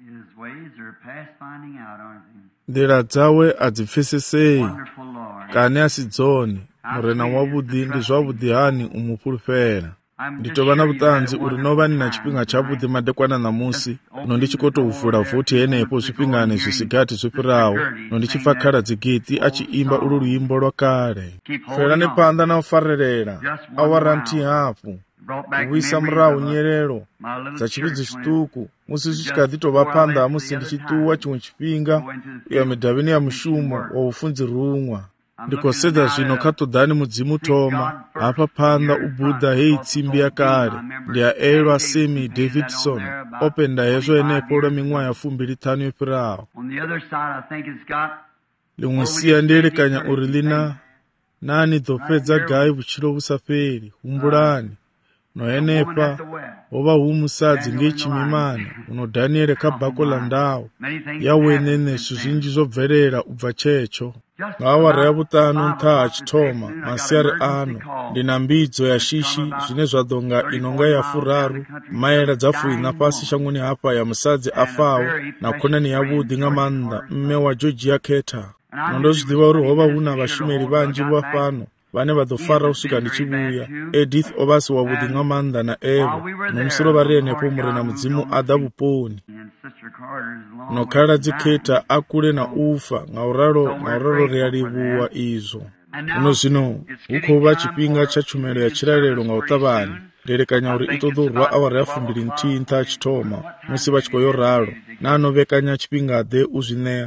nḓila dzawe adzipfesesei kani a si dzone. Murena wavhuḓi ndi zwavhuḓi hani u mu fhulufhela. Ndi tou vha na vhuṱanzi uri no vha ni na tshifhinga tshavhuḓi madekwana ṋamusi no ndi tshi khou tou vula vothi henefho zwifhingani zwi si gathi zwo fhiraho no ndi tshi pfa Khaladzi Gethi a tshi imba ulu luimbo lwa kale. Felani phanḓa na u farelela awara nthihi hafhu u vhuisa murahu nyelelo dza tshivhidzi tshiṱuku musi zwi tshi kha ḓi tou vha phanḓa ha musi ndi tshi ṱuwa tshiṅwe tshifhinga u ya midavhini ya mushumo wa vhufunzi ruṅwa. Ndi khou sedza zwino kha ṱoḓani mudzimu thoma hafha phanḓa u buḓa heyi tsimbi ya kale ndi a elwa Sammy Davidson o penda hezwo henefho lwa miṅwaha ya 25 yo fhiraho. Ḽiṅwe sia ndi elekanya uri ḽina nani ḓo fhedza gai vhutshilo vhu sa fheli. Humbulani no henefha ho vha hu musadzi ngei tshimimani uno Daniele kha bako ḽa ndawo yawe nene zwithu zwinzhi zwo bvelela u bva tshetsho. Nga awara ya vhuṱanu nṱha ha tshithoma masiari ano ndi na mbidzo ya shishi zwine zwa ḓo nga inonga ya furaru maela dza fuina fhasi shangoni hafha ya musadzi afaho na khonani yavhuḓi nga maanḓa mme wa Georgia Carter. No ndo zwi ḓivha uri ho vha hu na vhashumeli vhanzhi vha fhano vhane vha ḓo fara u swika ndi tshi vhuya. Edith o vha si wavhuḓi nga maanḓa na Evo nomusi ro vha ri henefho murena mudzimu a ḓa vhuponi. No Khaladzi Carter a kule na ufa ngauralo ri a livhuwa izwo. Zwino hu khou vha tshifhinga tsha tshumelo ya tshilalelo nga u ṱavhanya. Ndi elekanya uri i ṱoḓa u rwa awara ya 21 nṱha ha tshithoma musi vha tshi khou yo ralo na no vhekanya tshifhingaḓe u zwi ṋea.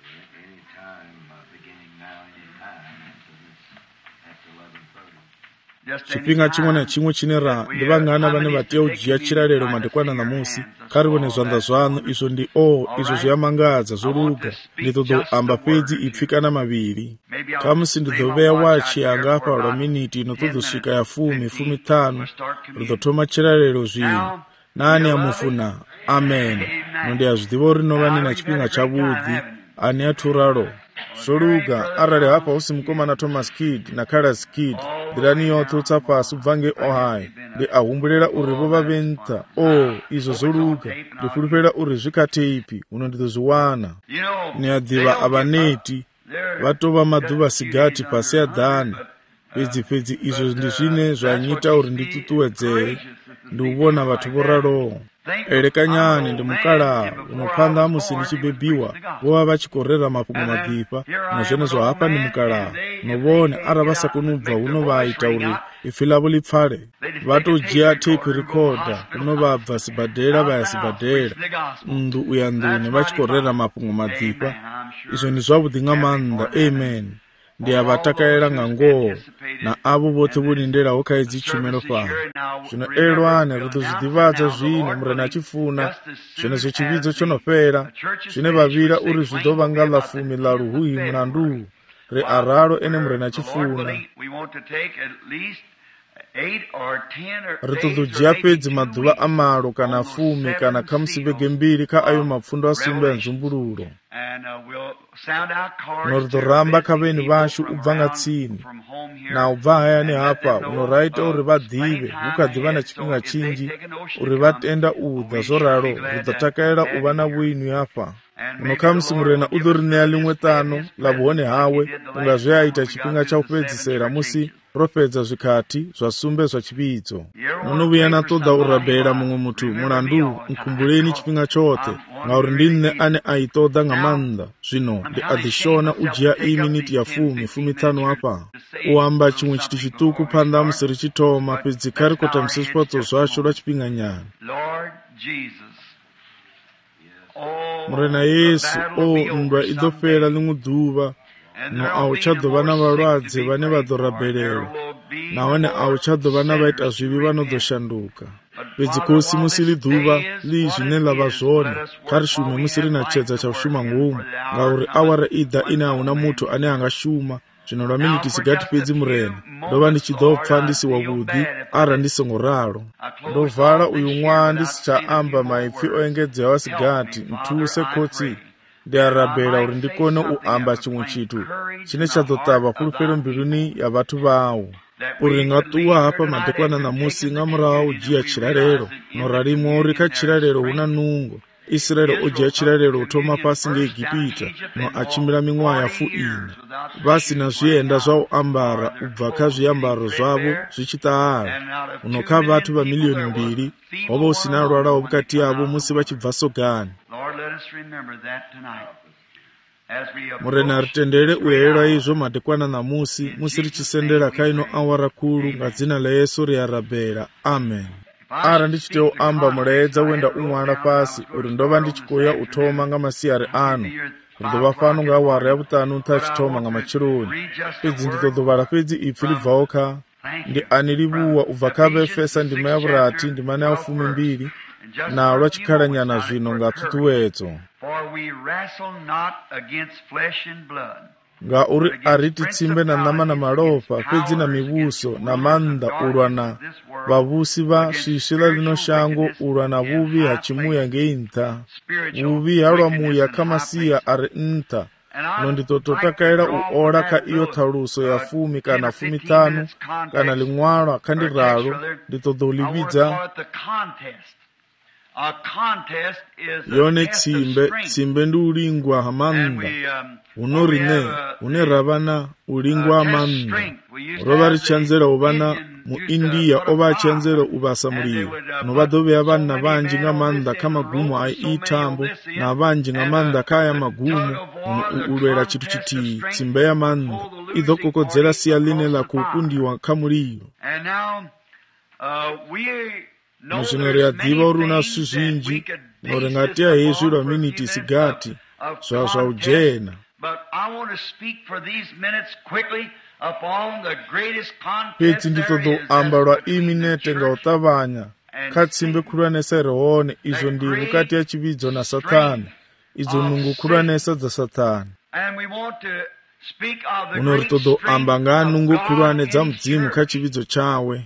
Tshifhinga tshiṅwe na tshiṅwe tshine ndi vhangana vhane vha tea u dzhia tshilalelo madekwana ṋamusi. Kha ri vhone zwanḓa zwaṋu izwo ndi izwo zwi a mangadza zwo luga. Ndi ṱoḓa u amba fhedzi ipfhi kana mavhili. Kha musi ndi ḓo vhea watshi yanga hafha lwa miniti no ṱoḓa u swika ya 10-15 ri ḓo thoma tshilalelo zwino. Nani a mufuna? Amen. No ndi a zwi ḓivha uri no vha ni na tshifhinga tshavhuḓi ani a thuralo zwo luga arali hafha hu si mukomana Thomas Kidd na Khaladzi Kidd nḓilani yoṱhe u tsa fhasi u bva ngei Ohio. Ndi a humbulela uri vho vha vhe nṱha. Izwo zwo luga. Ndi fhulufhela uri zwi kha teipi huno ndi ḓo zwi wana. Ni a ḓivha avhaneti vha tou vha maḓuvha sigathi fhasi ya ḓana. Fhedzi izwo ndi zwine zwa nyita uri ndi ṱuṱuwedzee ndi u vhona vhathu vho raloho. Elekanyani ndi mukalaha uno phanḓa ha musi ndi tshi bebiwa vho vha vha tshi khou rera mafhungo maḓifa na zwenezwo hafha ndi mukalaha. No vhone arali vha sa koni u bva huno vha ita uri ipfhi ḽavho ḽi pfale vha tou dzhia tape recorder huno vha bva sibadela vha ya sibadela nnḓu u ya nḓuni vha tshi khou rera mafhungo maḓifa. Izwo ndi zwavhuḓi nga maanḓa. Amen. Ndi a vha takalela nga ngoho na avho vhoṱhe vho lindelaho kha hedzi tshumelo fhano. Zwino elwane ri ḓo zwi ḓivhadza zwino murena a tshi funa zwenezwo tshivhidzo tsho no fhela zwine vha vhila uri zwi ḓo vha nga ḽa 10 ḽa Luhuhi mulandu. Ri a ralo ene murena a tshi funa. Ri ṱoḓa u dzhia fhedzi maḓuvha a malo kana 10 kana kha musi vhege mbili kha ayo mapfundo a sumbe ya nzumbululo. No ri ḓo ramba kha vheni vhashu u bva nga tsini na u bva hayani hafha uno ra ita uri vha ḓivhe hu kha ḓivha na tshifhinga tshinzhi uri vha tenda u ḓa. Zwo ralo ri ḓo takalela u vha na vhuini hafha. Uno kha musi murena u ḓo ri ṋea ḽiṅwe ṱano ḽa vhuhone hawe unga zwe a ita tshifhinga tsha u fhedzisela musi ro fhedza zwikhathi zwa sumbe zwa tshivhidzo. No no vhuya na ṱoḓa u rabela muṅwe muthu mulandu nkhumbuleni tshifhinga tshoṱhe ngauri ndi nṋe ane a i ṱoḓa nga maanḓa. Zwino ndi a ḓi shona u dzhia iyi miniti ya 10-15 hafha u amba tshiṅwe tshithu tshiṱuku phanḓa ha musi ri tshi thoma fhedzi kha ri khou tamisa zwifhaṱo zwashu lwa tshifhinga nyana. Murena Yesu nndwa i ḓo fhela ḽiṅwe ḓuvha no a u tsha ḓo vha na vhalwadze vhane vha ḓo rabelela nahone a u tsha ḓo vha na vha ita zwivhi vha no ḓo shanduka. Fhedzi khosi musi ḽi ḓuvha ḽi zwine ḽa vha zwone kha ri shume musi ri na tshedza tsha u shuma ngomu ngauri awara i ḓa ine a hu na muthu ane a nga shuma. Zwino lwa miniti sigathi fhedzi murena ndo vha ndi tshi ḓo pfa ndi si wavhuḓi arali ndi songo ralo. Ndo vala uyu ṅwaha ndi si tsha amba maipfi o engedzeaho a sigathi. Nthuse khotsi ndi a rabela uri ndi kone u amba tshiṅwe tshithu tshine tsha ḓo ṱavha fhulufhelo mbiluni ya vhathu vhau uri nga ṱuwa hafha madekwana ṋamusi nga murahu ha u dzhia tshilalelo no ralimuwa uri kha tshilalelo hu na nungo Israeli odzia chilalelo utoma pasi ngeEgipita no achimbira ming'waha yafu ina vasina zviyenda zva uambara ubva kha zviyambaro zvavo zvichitaala uno kha vathu va miliyoni 2 wava usina alwala vokati yavo musi vachibva Sogani. Murena ritendere uyelwa izvo madekwana namusi musi richisendera kaino awara kulu nga dzina la Yesu riyarabhera. Amen. Ara ndichitewo amba mulaedza wenda umwana pasi uri ndova ndichikoya utoma nga masiyari ano ndova fano nga awara ya vutanu ntachitoma nga machironi pedzi nditodovala pedzi ipfi libvawo kha ndi ani livuwa ubva kha Efesa ndima ya vurati ndimane ya 12 nalwa chikhalanyana zvino nga tutuwedzo nga uri ariti tsimbe na nama na malopa pedzi na mivuso na manda ulwa na vavusi va swishila lino shango ulwa na vuvi hachimuya ngeintha vuvi halwa muya kha masiya ari ntha nonditototakaela uola kha iyo thaluso ya 10 kana 15 kana ling'walwa kha ndiralo nditodolividza yone tsimbe ndi ulingwa hamanda unorine uneravana ulingwa hamanda rova richanzera uvana mu India ova achanzera uvasa muliro novadovea vana vanji nga manda kha magumu a ithambo na vanji nga manda kaya magumu ulwera chitu chiti tsimbe ya manda idhokokodzera siya line la kukundiwa kha muliro. Muzvino riyadziva uri una swi zvinji norengati hezvi lwa miniti sigati zva ujena pedzi nditodo amba lwa iminete nga utavanya kha tsimbe khulwanesa rihone izvo ndi vukati ya chividzo na Satani idzo nungu khulwanesa dza Satani uno ritodo amba nga nungu khulwane dza mudzimu kha chividzo chawe.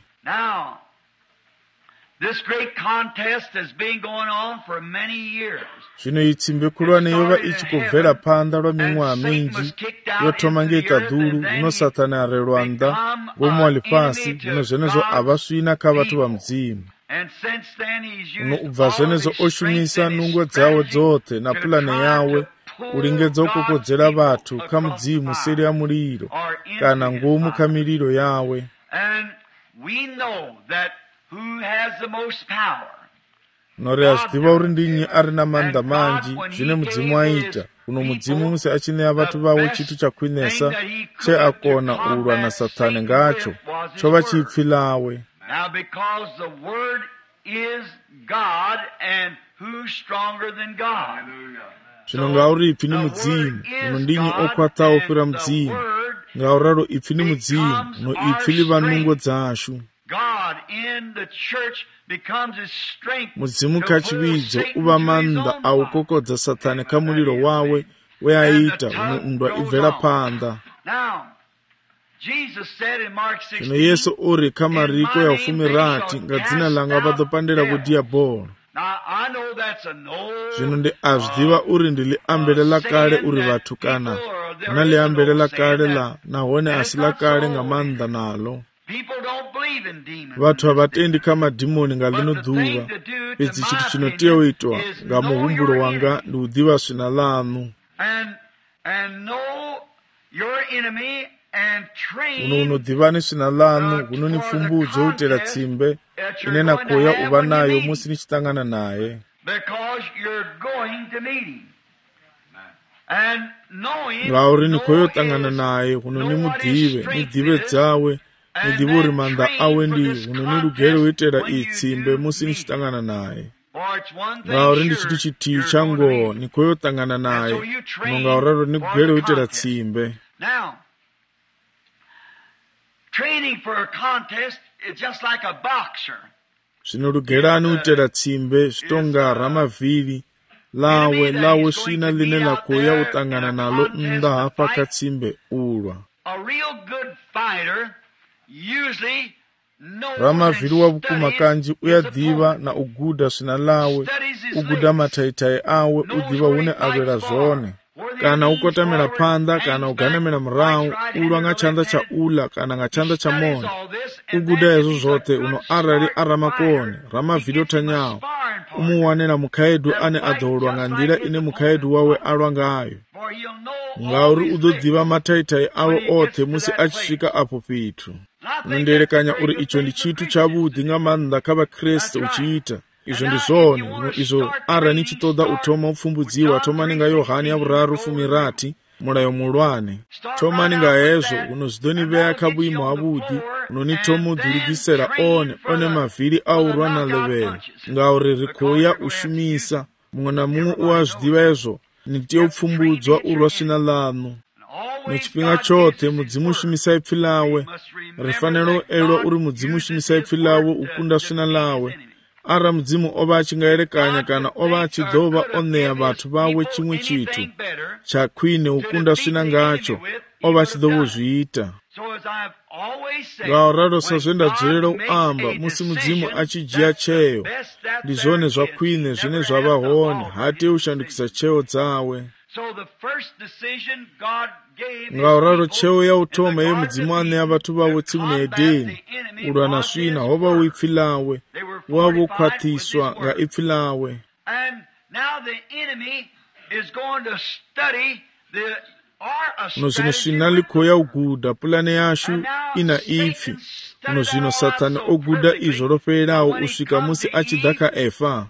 This great contest has been going on for many years. Zvino itsimbe khulwane yova ichikubvera panda lwa ming'waha minji yotoma ngeitadhulu uno Satani arelwanda ngomwali pasi uno zvenezo avasvina kha vathu va mudzimu uno ubva zvenezo oshumisa nungo dzawo dzothe na pulane yawe ulingedza kukodzera vathu kha mudzimu seri ya muliro kana ngomu kha miliro yawe. And we know that who has the most power. Nori azvidiva uri ndinyi ari na manda manji zvine mudzimu aita uno mudzimu musi achinea vatu vavo chitu chakwinesa che akona ulwa na Satani ngacho chova chipfi lawe. Now because the word is God and who's stronger than God. Zvino ngauri ipfi ni mudzimu uno ndinyi okwatawo kwira mudzimu ngauraro ipfi ni mudzimu uno ipfi liva nungo dzashu. God in the church becomes his strength. Mudzimu kha chividzo uva manda aukokodza Satani kha muliro wawe weaita uno ibvera panda. Now Jesus said in Mark 16, zvino Yesu uri kha mariko ya 10 nga dzina langa vadopandera kudiabolo. Zvino ndi azvidiva uri ndiliambelela kale uri vathu kana unaliambelela kale la nahone asila kale nga manda nalo. Vathu havatendi kha madhimoni nga lino dhuva pedzi chitu chinoteoitwa nga muhumbulo wanga ndi udiva svina lanu uno unodhivani svina lanu uno ni pfumbudzo utera tsimbe ine nakoya uva nayo musi nichitangana naye ngauri nikoyotangana naye uno nimudive dzawe nidivo uri manda awe ndi uno nilugere uitera itsimbe musi nichitangana naye ngauri ndi chitu chitii changoho nikoyotangana naye uno ngauraro nikugere uitera tsimbe. Zvino lugerani uitera tsimbe zvitonga ramavhiri lawe svina line lakoya utangana nalo nda hapa katsimbe ulwa. Ramavhiri wavukuma kanji uyadhiva na uguda svina lawe uguda mataitai awe udhiva une avera zvone kana ukotamira panda kana uganamira murau ulwa nga chanda cha ula kana nga chanda cha mona uguda ezo zote uno arari aramakone ramavhiri otanyawo umuwanena mukhaedu ane adholwa nga ndila ine mukhaedu wawe alwa ngayo, ngauri udodziva mataitai awo othe musi achisvika apo pitu. Unondielekanya uri icho ndi chinthu chavudi nga maanda kha vaKristu uchiita. Izo ndi zone, izo ara ni chitoda uthoma upfumbudziwa thomani nga Yohane ya vuraru fumirati mulayo mulwane. Thomani nga ezo unozidoniveya kha bwimo habudi, unonithoma udhuligisera one maviri aurwa na levela, ngauri rikhoya ushumisa mungwe na mungwe uwazwidiva ezo nitiye upfumbudzwa urwa swina lanu. Muchipinga chothe mudzimu ushumisa ipfi lawe, rifanelo elwa uri mudzimu ushumisa ipfi lawe ukunda swina lawe. Ara mudzimu oba achingaerekanya kana oba achidhova oneya vathu vawe chimwe chithu cha khwine ukunda swina ngacho oba achidhova uzviita. Ngauraro sazvenda dzorera uamba musi mudzimu achijiya cheyo ndi zvone zvakhwine zvine zvavahone hati ushandukisa cheyo dzawe. Ngauraro cheyo ya uthoma ye mudzimu aneya vathu vawe tsimu na Edeni ulwa na swina hova uipfi lawe wavo ukhwathiswa nga ipfi lawe. Uno zvino swina likhoya uguda pulane yashu ina ipfi. Uno zvino Satani oguda izvo lofeerawo usvika musi achidhaka efa.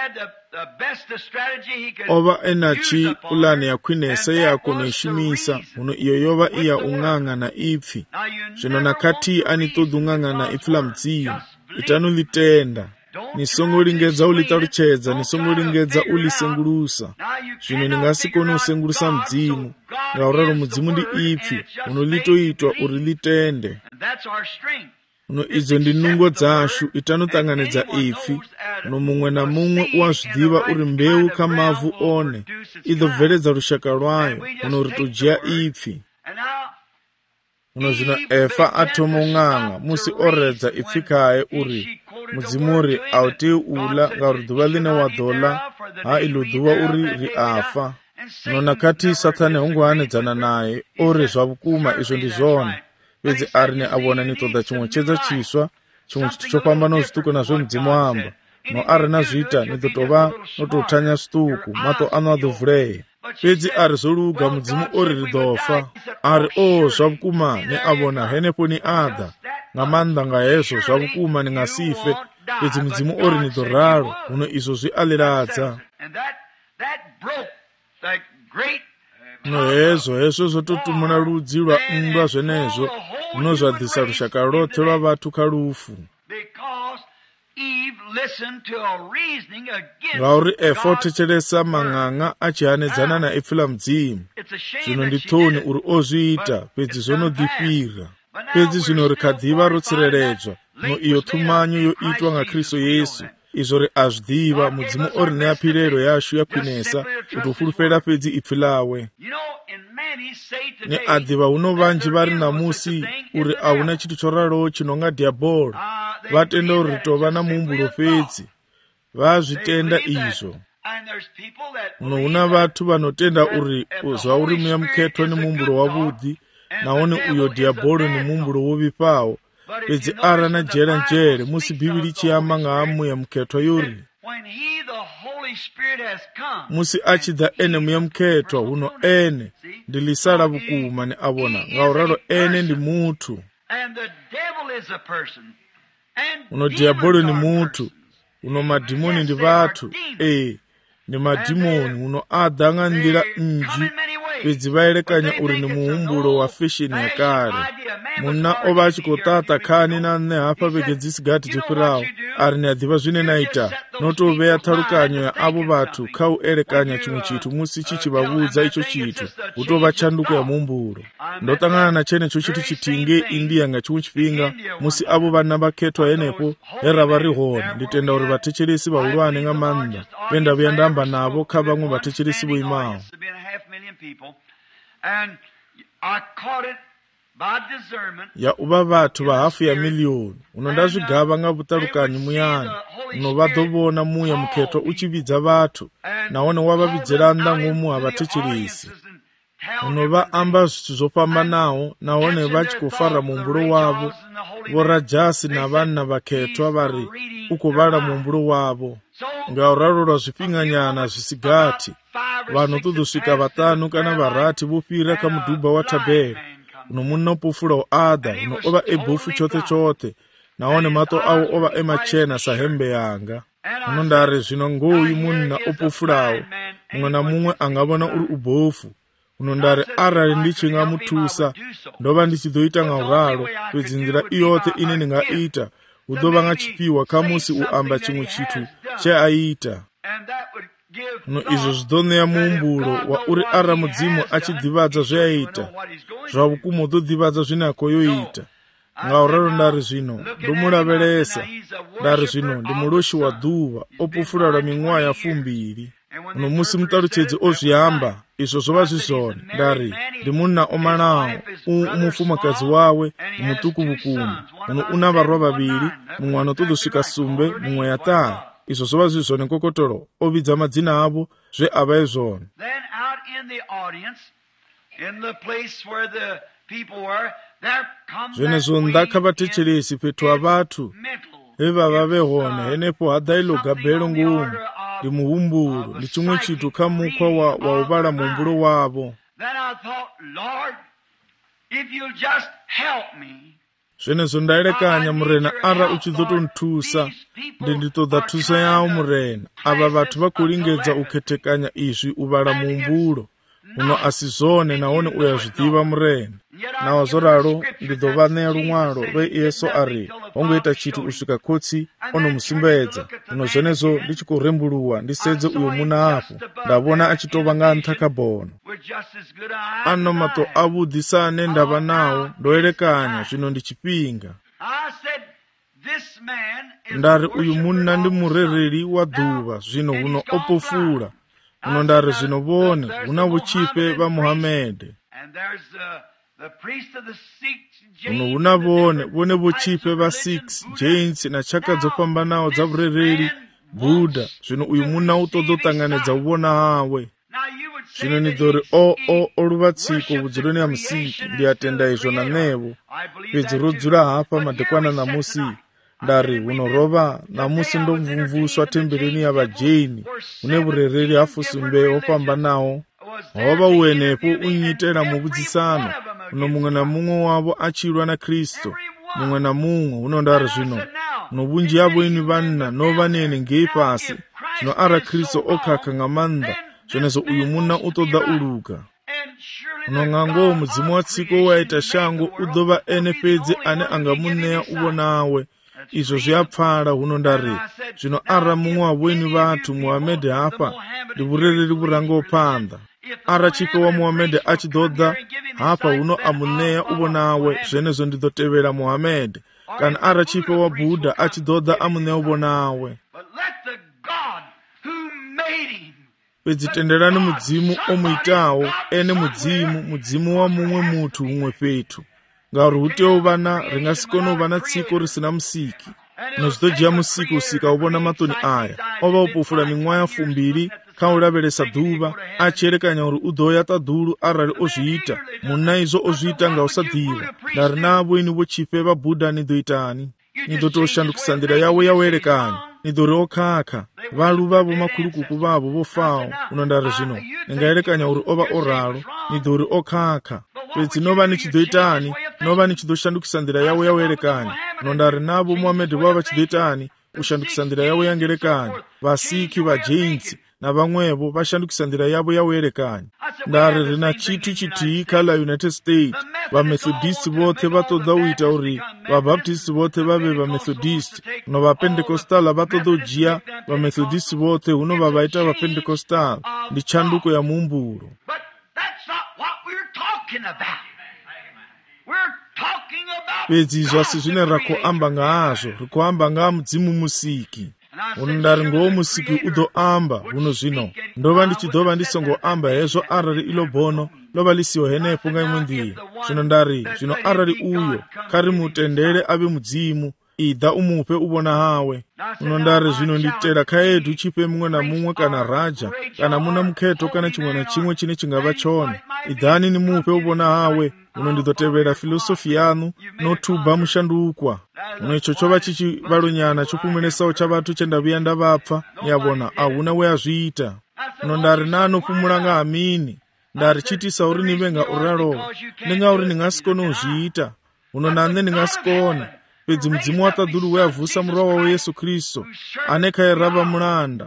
Ova enachi pulane yakhwinesa yako ishumisa uno iyo yova iya ung'ang'a na ipfi. Zvino nakati anitoda ung'ang'a na ipfi la mudzimu itanu litenda. Nisongolingedza ulitaluchedza, nisongolingedza ulisengulusa. Zvino ningasikoni usengulusa mudzimu, ngauraro mudzimu ndi ipfi unolitoitwa uri litende. Uno idzo ndi nungo dzashu itanotanganidza ipfi, uno mumwe na mumwe uwazvidiva uri mbeu kha mavu one idobveledza rushaka rwayo uno ritojiya ipfi. Uno zvino efa athoma ung'ang'a musi oredza ipfi khaye uri mudzimu uri autei ula ngauri dhuva line wadhola ha ilo dhuva uri riafa. Uno nakati Satani hungohanedzana naye ori zvavukuma izvo ndi zvone, pedzi arine avona nitoda chimwe chedza chiswa chimwe chithu chopambana zvituku nazvo mudzimu amba no arina zviita nidotova notothanya svituku mato ano adovhuleye. Pedzi ari zoluga mudzimu ori ridofa ari zvavukuma ni avona henepo ni ada nga maanda nga hezvo zvavukuma ningasife. Pedzi mudzimu ori nidoralo uno izvo zvialiradza. No hezvo zvototumuna ludzi lwa mbwa zvenezvo runozvadzisa rushaka rothe lwa vathu kha lufu. Ngauri efa uthecheresa mang'ang'a achihanedzana na ipfi la mudzimu. Zvino ndi thoni uri ozviita pedzi zvonodhipira. Pedzi zvino rikadhiva rotsireledzwa no iyo thumanyo yoitwa nga Kristu Yesu izvo ri azvidiva mudzimu ori neapirero yashu yakhwinesa kuti ufulufela pedzi ipfi lawe. Ne adhiva uno vanji vari namusi uri ahuna chithu choralowo chinonga diabolo vatenda uri ritova na muumbulo pedzi vazvitenda izvo. Uno una vathu vanotenda uri zvauri muyamukhethwa ni muumbulo wavudi naone uyo diabolo ni muumbulo wovipawo pedzi ara na jera njere musi Bibili chiyama nga muyamukhethwa yuri musi achidza ene muyamukhethwa uno ene ndilisala vukuma ni avona ngauralo ene ndi muthu. Uno diabolo ni muthu uno madimoni ndi vathu ni madimoni uno adanga ndira nji pedzi vaelekanya uri ni muumbulo wa fesheni yakale. Muna ova achikotata khani na nne hapa vege dzisigati chipirawo ari ni adhiva zvine naita notoveya tharukanyo ya avo vathu kha uelekanya chimwe chithu musi chichivavudza icho chithu utova chanduko ya muumbulo. Ndotangana na chenecho chithu chitinge India nga chimwe chipinga musi avo vana vakhethwa yenepo hera vari hone. Nditenda uri vathecheresi vahulwane nga maanda penda vuyandamba navo kha vamwe vathecheresi voimawo. Ya uva vathu va hafu ya miliyoni uno ndazvigava nga vutalukanyi muyani uno vadovona muya mukhethwa uchividza vathu naone wavavidzera nda ng'omu havathecheresi. uno vha amba zwithu zwo fhambanaho nahone vha tshi khou fara muhumbulo wavho. Vho Rajasi na vhanna vhakhethwa vha ri u khou vhala muhumbulo wavho. Nga u ralo lwa zwifhinganyana zwi si gathi, vhano ṱoḓo swika vhaṱanu kana vharathi vho fhira kha muduba wa thabele. Uno munna o pofula u aḓa, uno o vha e bofu tshoṱhe tshoṱhe, nahone maṱo awo o vha e matshena sa hembe yanga. Uno nda ri zwino ngoyu munna o pofulaho, muṅwe na muṅwe a nga vhona uri u bofu. Uno nda ri arali ndi tshi nga muthusa, ndo vha ndi tshi ḓo ita nga uralo, fhedzi nḓila i yoṱhe ine ndi nga ita, hu ḓo vha nga tshifhiwa kha musi u amba tshiṅwe tshithu tshe a ita. No izwo zwi ḓo ṋea muhumbulo wa uri arali Mudzimu a tshi ḓivhadza zwe a ita, zwa vhukuma u ḓo ḓivhadza zwine a khou yo ita. Nga uralo nda ri zwino ndo mu lavhelesa, nda ri zwino ndi muloshi wa ḓuvha o pofula lwa miṅwaha ya 2. Uno musi muṱalutshedzi o zwi amba, izwo zwo vha zwi zwone. Nda ri ndi munna o malaho, mufumakadzi wawe ndi muṱuku vhukuma. Uno una vharwa vhavhili, muṅwe ano ṱoḓo swika sumbe, muṅwe ya ṱahe. Izwo zwo vha zwi zwone kokotolo, o vhidza madzina avho zwe a vha e zwone. Zwenezwo nnḓa kha vhathetshelesi fhethu ha vhathu he vha vha vhe hone, henefho ha ḓa iḽo gabelo ngomu. Ndi muhumbulo, ndi tshiṅwe tshithu kha mukhwa wa u vhala muhumbulo wavho. Zwenezwo nda elekanya Murena, ara u tshi ḓo tou nthusa, ndi ṱoḓa thuso yawo Murena. Avha vhathu vha khou lingedza u khethekanya izwi u vhala muhumbulo. Uno a si zwone nahone u ya zwiḓivha Murena. Naho zwo ralo ndi ḓo vha ṋea luṅwalo lwe Yesu a ri ho ngo ita tshithu u swika khotsi ono musumbedza. Uno zwenezwo ndi tshi khou rembuluwa ndi sedze uyo muna hafhu, nda vhona a tshi tou vha nga nṱha kha bono. Ano maṱo avhuḓi sa ane nda vha nao, ndo elekanya zwino ndi tshifhinga. Nda ri uyu munna ndi murereli wa ḓuvha, zwino huno o pofula. Uno nda ri zwino vhone hu na vhutshipe vha Muhamede. Uno hu na vhone vhutshipe vha Sikhs, Jains na tshaka dzo fhambanaho dza vhurereli, Buddha. Zwino uyu munna u ṱoḓa u ṱanganedza u vhona hawe. Zwino ni ḓo ri o luvha tsiko vhudzuloni ha musiki. Ndi a tenda izwo na ṋevo, fhedzi ro dzula hafha madekwana ṋamusi. Nda ri huno rovha ṋamusi ndo mvumvuswa thembeleni ya vhajaini, hune vhurereli ha fusumbe ho fhambanaho ho vha u henefho u nyitela muvhudzisano. Uno muṅwe na muṅwe wavho a tshi lwa na Kristo, muṅwe na muṅwe. Huno nda ri zwino no vhunzhi havho ini vhanna no vha ni henengei fhasi. Zwino ara Kristo o khakha nga maanḓa, zwenezwo uyu munna u ṱoḓa u luga. Uno nga ngoho Mudzimu wa tsiko we a ita shango u ḓo vha ene fhedzi ane a nga mu ṋea u vhonawe. Izwo zwi a pfala. Huno nda ri zwino ara muṅwe wa vhoini vhathu Muhamede hafha, ndi vhurereli vhu rangaho phanḓa. Ara tshifhe wa Muhamede a tshi ḓo ḓa hafha huno a mu ṋea u vhonawe, zwenezwo ndi ḓo tevhela Muhamede. Kana ara tshifhe wa Buddha a tshi ḓo ḓa a mu ṋea u vhonawe. Fhedzi tendelani Mudzimu o mu itaho, ene Mudzimu wa muṅwe muthu huṅwe fhethu. Ngauri hu tea u vha na, ri nga si kone u vha na tsiko ri si na musiki. No zwi ḓo dzhia musiki u sika u vhona maṱoni aya. O vha u pofula miṅwaha ya 2 kha u lavhelesa ḓuvha, a tshi elekanya uri u ḓo ya ṱaḓulu arali o zwi ita. Munna izwo o zwi ita nga u sa ḓivha. Nda ri navho ini vho tshifhe vha Buddha ni ḓo itani? Ni ḓo tou shandukisa nḓila yawe ya u elekanya. Ni ḓo ri o khakha, vhalu vhavho makhulukuku vhavho vho faho. Uno nda ri zwino ni nga elekanya uri o vha o ralo, ni ḓo ri o khakha. Fhedzi no vha ni tshi ḓo itani? No vha ni tshi ḓo shandukisa nḓila yawe ya u elekanya. Uno nda ri navho Muhamede vha vha tshi ḓo itani? U shandukisa nḓila yawe ya ngelekanya. Vasikhi, vha Jains na vhaṅwevho vha shandukisa nḓila yavho ya u elekanya. Nda ri ri na tshithu tshithihi kha la United States. Vha Methodist vhoṱhe vha ṱoḓa u ita uri vha Baptist vhoṱhe vha vhe vha Methodist. No vha Pentecostal vha ṱoḓa u dzhia vha Methodist vhoṱhe huno vha vha ita vha Pentecostal. Ndi tshanduko ya muhumbulo. Fhedzi izwo a si zwine ra khou amba nga hazwo. Ri khou amba nga ha Mudzimu musiki. Huno nda ri ngoho musiki u ḓo amba. Huno zwino ndo vha ndi tshi ḓo vha ndi songo amba hezwo arali iḽo bono ḽo vha ḽi siho henefho nga iṅwe nḓila. Zwino nda ri zwino arali uyo kha ri mutendele a vhe Mudzimu, idha umupe uvona hawe. Unondari zvino nditera khaedu chipe mumwe na mumwe kana raja kana muna mukheto kana chimwe na chimwe chine chingava chone. Idhani nimupe uvona hawe. Uno ndidotevera filosofi yanu nothuba mushandukwa. Uno icho chova chichivalonyana chokumenesawo cha vatu chendaviya ndavapfa nyavona ahuna weazviita. Uno ndari nano pumulanga amini. Ndari chitisa uri nivenga uralowa. Ndinga uri ningasikona uzviita. Uno nane ningasikona. Pedzi mudzimu watadhulu weavhusa murova weyesu Kristo ane khairava mulanda.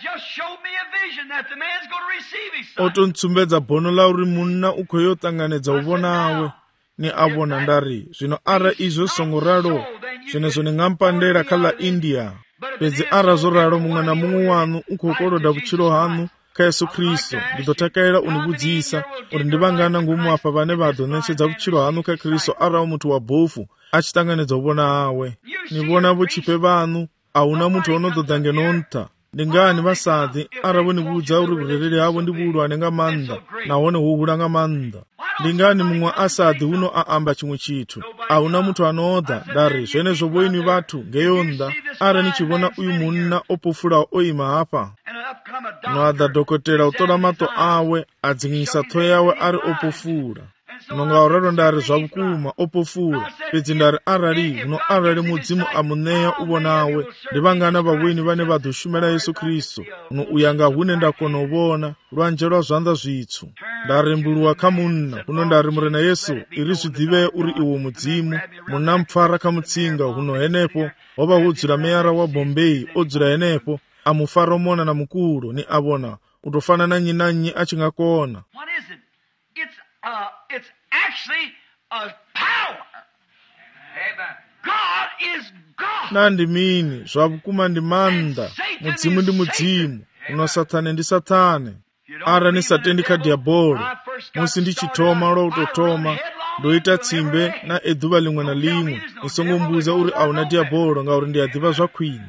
Otonitsumbedza bhono lauri munna ukhoyotanganedza uvona hawe. Ni avona ndari zvino ara izvo songo ralo zvinezvo ningampandera khala India. Pedzi ara zoralo mumwe na mumwe wanu ukhokoloda vuchilo hanu kha Yesu Kristo ndidotakaira univudzisa uri ndivangana ngumu apa vane vadonetsedza vuchilo hanu kha Kristo arawo munthu wa bofu achitanganedza uvona hawe. Nivona vuchipe vanu ahuna munthu onododange nonta. Ndingani vasadzi aravo nivudza uri vurereri havo ndivulu anenga manda nahone huhulanga manda. Ndingani mumwe asadzi uno aamba chimwe chithu ahuna munthu anodha ndari zvenezvo voini vathu ngeyonda ara nichivona uyu munna opofula oima hapa. Noadha dhokotera utora mato awe adzinyisa tho yawe ari opofula. Nonga uraro ndari zvavukuma opofula. Pedzi ndari arali uno arali mudzimu amuneya uvonawe. Ndivangana vavoini vane vadoshumira Yesu Kristo uno uyanga hune ndakona uvona rwanje rwa zvanza zvitsu. Ndari mbuluwa kha munna uno ndari murena Yesu iri zvidzive uri iwo mudzimu muna mpfara kha mutsinga uno henepo wava hudzira meyara wa Bombay odzira henepo amufara omona na mukulu ni avona utofanana nyinanyi achingakona. It's actually a power. God is God. Nandi mini zvavukuma ndi manda mudzimu ndi mudzimu uno satane ndi satane. Ara ni satendi kha diabolo musi ndichitoma lo utotoma ndoita tsimbe na edhuva limwe na limwe nisongombuza uri auna diabolo ngauri ndiyadziva zvakhwini.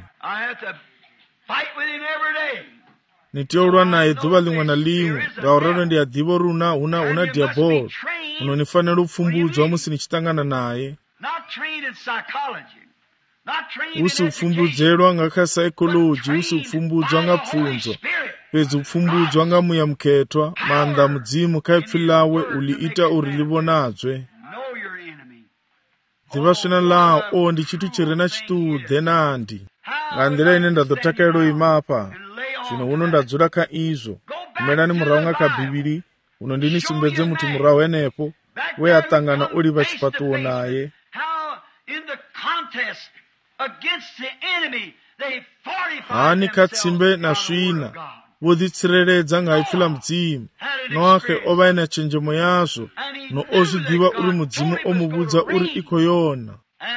Nitiolwa naye dhuva limwe na limwe ngauraro ndiyadziva uri una diabolo unonifanira upfumbudzwa musi nichitangana naye. Usi upfumbudzerwa nga kha psychology, usi upfumbudzwa nga pfunzo, pedzi upfumbudzwa nga muya mukhetwa manda mudzimu kha ipfi lawe uliita uri livonadzwe. Dziva swina lawo o ndi chithu chiri na chitude nandi nga ndira ine ndadotakairo imapa. Zvino uno ndadzura kha izvo kumenani murawo nga kha Bhibhiri uno ndinisumbedze munthu murawo enepo we atangana uri pachipatuwo naye. Hani kha tsimbe na swina voditsiriredza nga ipfi la mudzimu noakhe ova ena chenjemo yazvo no ozvidziva uri mudzimu omuvudza uri iko yona.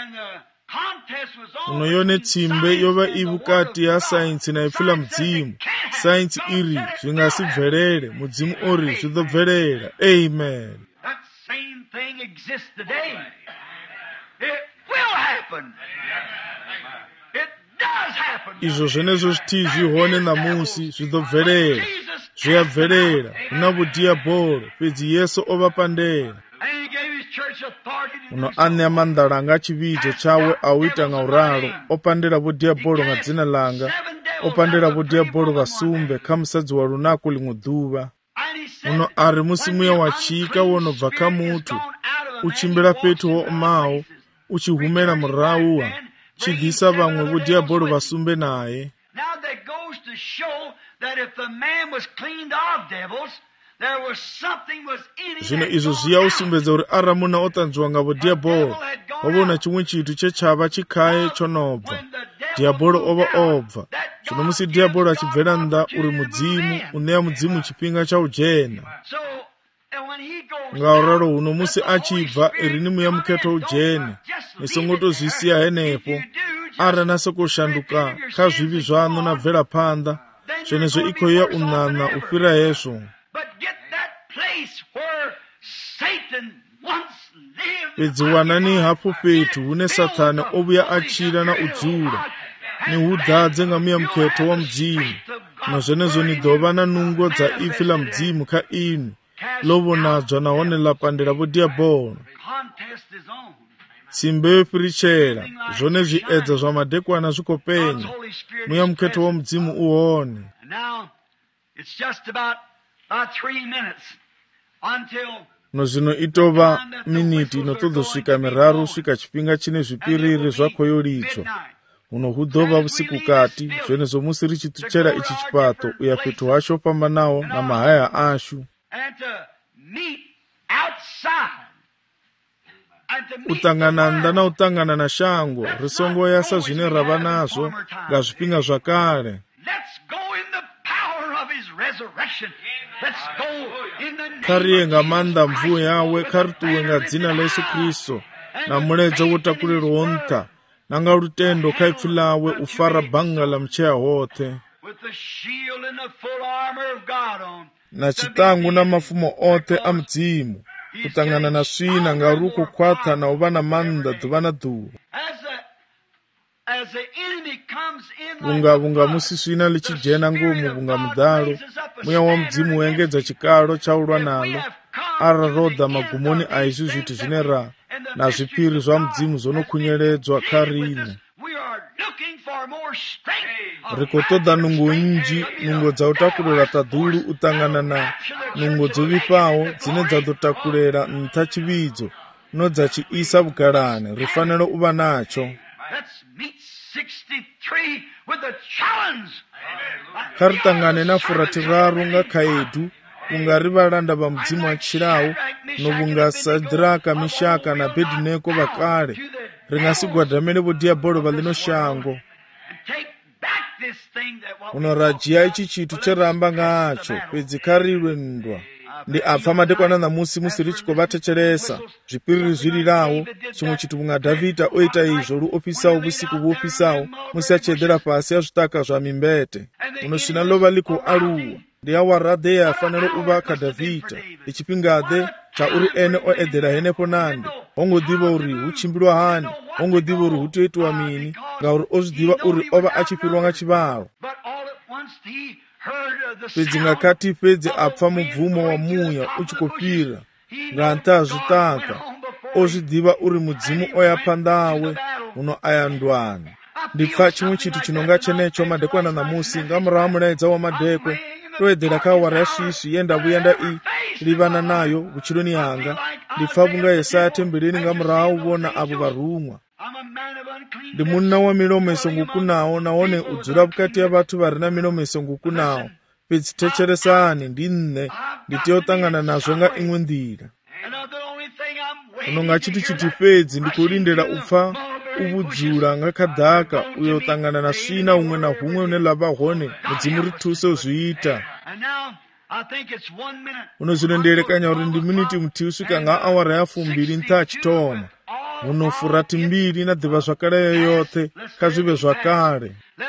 Uno yone tsimbe yova ivukati ya sainsi na ipfi la mudzimu. Sainsi iri zvingasibverere mudzimu uri zvidobverera. Amen. Izvo zvenezvo zviti zvihone namusi zvidobverera zviyabverera kuna vudhiabhoro pedzi Yesu ova pandera. Uno ane amanda langa chividzo chawe auita nga uralo opandera vudhiabhoro nga dzina langa opandera vudhiabhoro vasumbe kha musadzi wa lunaku limwe dhuva. Uno ari musi muya wachika wonobva kha muthu uchimbira petu woomawo uchihumera murawuwa chibvisa vamwe vudhiabhoro vasumbe naye. Zvino izvo zviya usumbedza uri ara muna otanzwa nga vudhiabhoro wavona chimwe chithu chechava chikhaye chonobva dhiabhoro ova obva. Zvino musi dhiabhoro achibvera nda uri mudzimu uneya mudzimu chipinga cha ujena. Ngauraro uno musi achibva irini muya mukhetwa ujene nisongotozvisiya henepo ara nasokoshanduka kha zvivi zvanu nabvera panda zvenezvo ikoya unana ufira hezvo. Pedzi wanani hapo petu hune satani ovuya achira na udzura nihudzadze nga muya mukhetwa wa mudzimu nozvenezvo nidhova na nungo dza ipfi la mudzimu kha inu lovonadzwa nahone lapandera vudhiabhoro. tsimbe yofirichera zvone zviedza zvamadekwana zvikopenya mweya mukete wa mudzimu uone. Nozvino itova miniti inotodosvika miraru svika chipinga chine zvipiriri zvakoyolidzwa unohudhova usiku kati zvenezo musi richituchera ichi chipato uya kwetu hasho pamba nawo namahaya ashu utangana ndana utangana na shango risongo yasa zvine rava nazvo ngazvipinga zvakare. Karienga manda mvu yawe karituwenga dzina la Yesu Kristo na muledza wotakulira onta nanga rutendo kaipfilawe ufara banga la mcheya hote na chitangu na mafumo ote a mudzimu kutangana na swina nga ruko kwata na uvana manda dhuvana dhuru vunga musi swina lichijena ngumu vunga mudhalo mweya wa mudzimu wengedza chikalo chaulwa nalo ararodha magumoni aizvi zviti zvinera na zvipiri zva mudzimu zonokunyeredzwa karine rikotoda nungo nji nungo dzautakulira tadhuru utangana na nungo dzovipawo dzine dzadotakulira nta chividzo nodzachiisa bugarani rifaniro uva nacho. Karitangane na furatiraru nga kaedu ungari varanda va mudzimu achirawo novunga Sadraka, Meshaka na Abednego vakare ringasigwadhamene vodiabholo valino shango unorajia ichi chitu cheramba ngacho pedzi karirwe ndwa ndi apfa madekwana namusi musi richikovatecheresa zvipiriri zvirirawo chimwe chitu vunga Dhavhidha oita izvo ruopisawo vusiku vuopisawo musi achedzera pasi azvitaka zva mimbete unosvina lova liko aluwa ndiyawaradheya afanira uva kaDhavhidha ichipingade chauri ene oedhera henepo nandi ongodiva uri huchimbirwa hani ongodiva uri hutoitwa mini ngauri ozvidiva uri ova achipirwa ngachivaro pedzi ngakati pedzi apfa mubvumo wa muya uchikopira nganta azvitaka ozvidiva uri mudzimu oyapandawe uno ayandwana ndipfa chimwe chitu chinonga chenecho madekwana namusi ngamurawa munaidza wa madekwe toedhera kawara yashishi yenda vuyenda livana nayo vuchironi yanga ndipfa vunga Yesaya tembeleni ngamurawa uvona avo varumwa ndi munna wa milomo isongokunawo naone udzura vukati ya vatu varina milomo isongokunawo pedzi techeresani ndinne nditiyotangana nazvo nga imwe ndira unonga chitu chiti pedzi ndikurindira upfa uvudzura ngakadhaka uyotangana na swina umwe na humwe une lava hone mudzimu rituse uzviita unozvinonderekanya uri ndi miniti muti usvika nga awara ya 2 nta achitoma unofurati 2 na dhiva zvakare yote kazvive zvakare.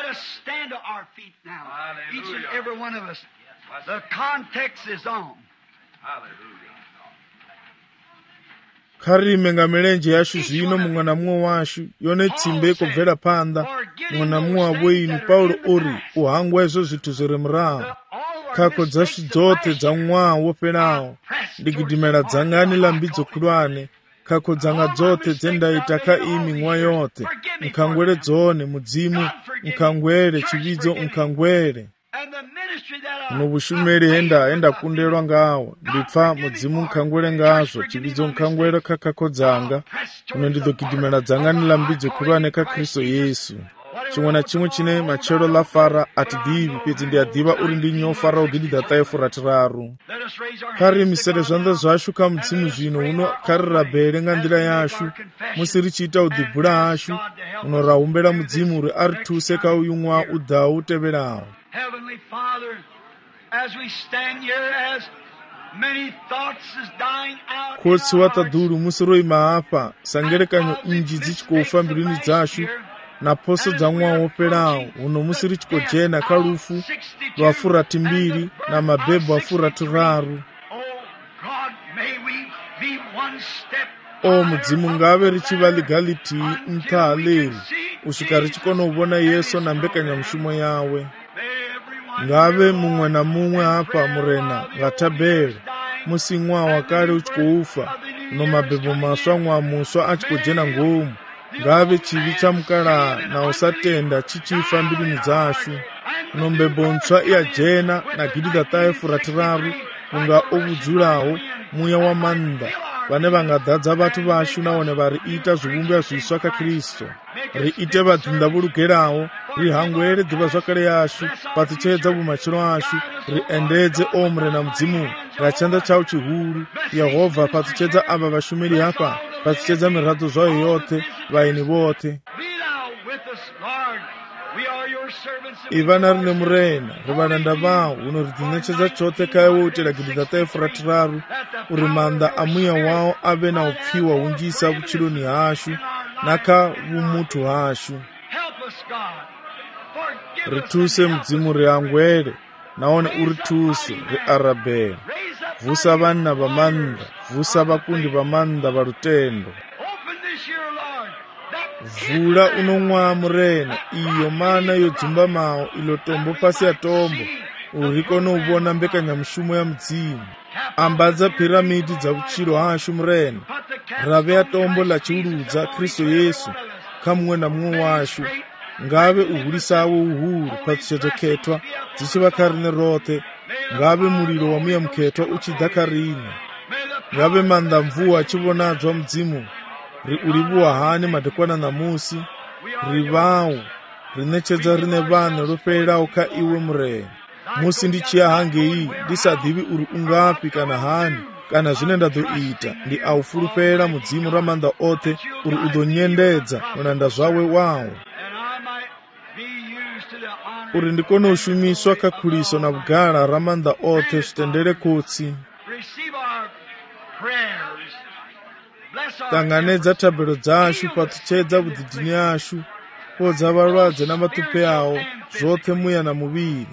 Karime nga milenje yashu zvino mumwe na mumwe washu yone tsimbe kubvera panda mumwe na mumwe wavo inu Paulo uri uhangwa izvo zvitu zviri murawo kako dzashu dzote dza mwawo woperawo ndigidimera dzangani lambidzo kulwane kako dzanga dzote dzendaita kaimi mwa yote nkangwere dzone mudzimu nkangwere chividzo nkangwere nobushumeri enda kundelwa ngawo ndipfa mudzimu nkangwere ngazvo chividzo nkangwere kakakodzanga unondidokidimera dzangani lambidzo kulwane ka Kristo Yesu chimwe na chimwe chine machero la fara atidivi pedzi ndiadhiva uri ndi nyofara ugididha taifuratiraro karimisere zvanda zvashu kamudzimu zvino uno karirabhere nga ndira yashu musi richiita udhibhura hashu unorahumbera mudzimu uri arituse kauyu mwa udhawu uteverawo. Heavenly Father, as we stand here, as many thoughts is dying out kotsi watadhuru musiroi maapa sangerekanyo inji dzichikofa mbirini dzashu na poso dza mwawo woperawo uno musi richikojena karufu lwafurati 2 na mabhebhu afurati 3. O mudzimu ngave richiva legality ntahaleri usvika richikonovona Yesu na mbekanyamushumo yawe. Ngave mumwe na mumwe apa murena ngatabere musi mwa wakale uchikoufa no mabebo maswa mwamuswa achikojena ngomu ngave chivi chamukala na usatenda chichifa mbilini zashu no mbebo ntswa iyajena na gidi dataefu ratiraru kunga obudzulawo muya wa manda vane vangadadza vatu vashu nawone vari ita zvivumbwa zviswa kaKristu riite vadzindavulugerawo rihangwere dziva zvakare yashu patichedza vumachiro ashu riendedze omre na mudzimu rachanda chau chihuru Yehovha patichedza ava vashumiri hapa patichedza miradzo zvayo yote vaini vote ivana rine murena rivananda vavo unoridzinechedza chote kaiwo utela gidi dataefuratiraru uri manda amuya wavo ave na upfiwa hunjisa vuchiloni hashu naka vumutu hashu rituse mudzimu riangwere naone urituse riarabhera vusa vanna vamanda vusa vakundi vamanda varutendo vhula unomwa murena iyo mana yodzimba mawo ilo tombo pasi ya tombo uriko nouvona mbekanyamushumo ya mudzimu ambadza piramidi dza vuchiro hashu murena rave ya tombo lachiurudza Kristu Yesu kamwe na mumwe washu ngave uhulisawo uhuru patichedzoketwa dzichiva karine rote ngave muliro wa muya muketwa uchidza karine ngave manda mvuwa achivonadzwa mudzimu riurivuwa hani madekwana na musi rivawo rinechedza rine vanhu ropererawo ka iwe murena musi ndichiya hangei ndisadhivi uri ungapi kana hani kana zvine ndadoita ndi aufurupera mudzimu ramanda ote uri udonyendedza muranda zvawe wawo uri ndikone ushumiswa kakhuliso na bugala ramanda ote zvitendere kutsi tanganedza tabelo dzashu patichedza budzidini ashu podza valwadze na matupe awo zvote muya na muviri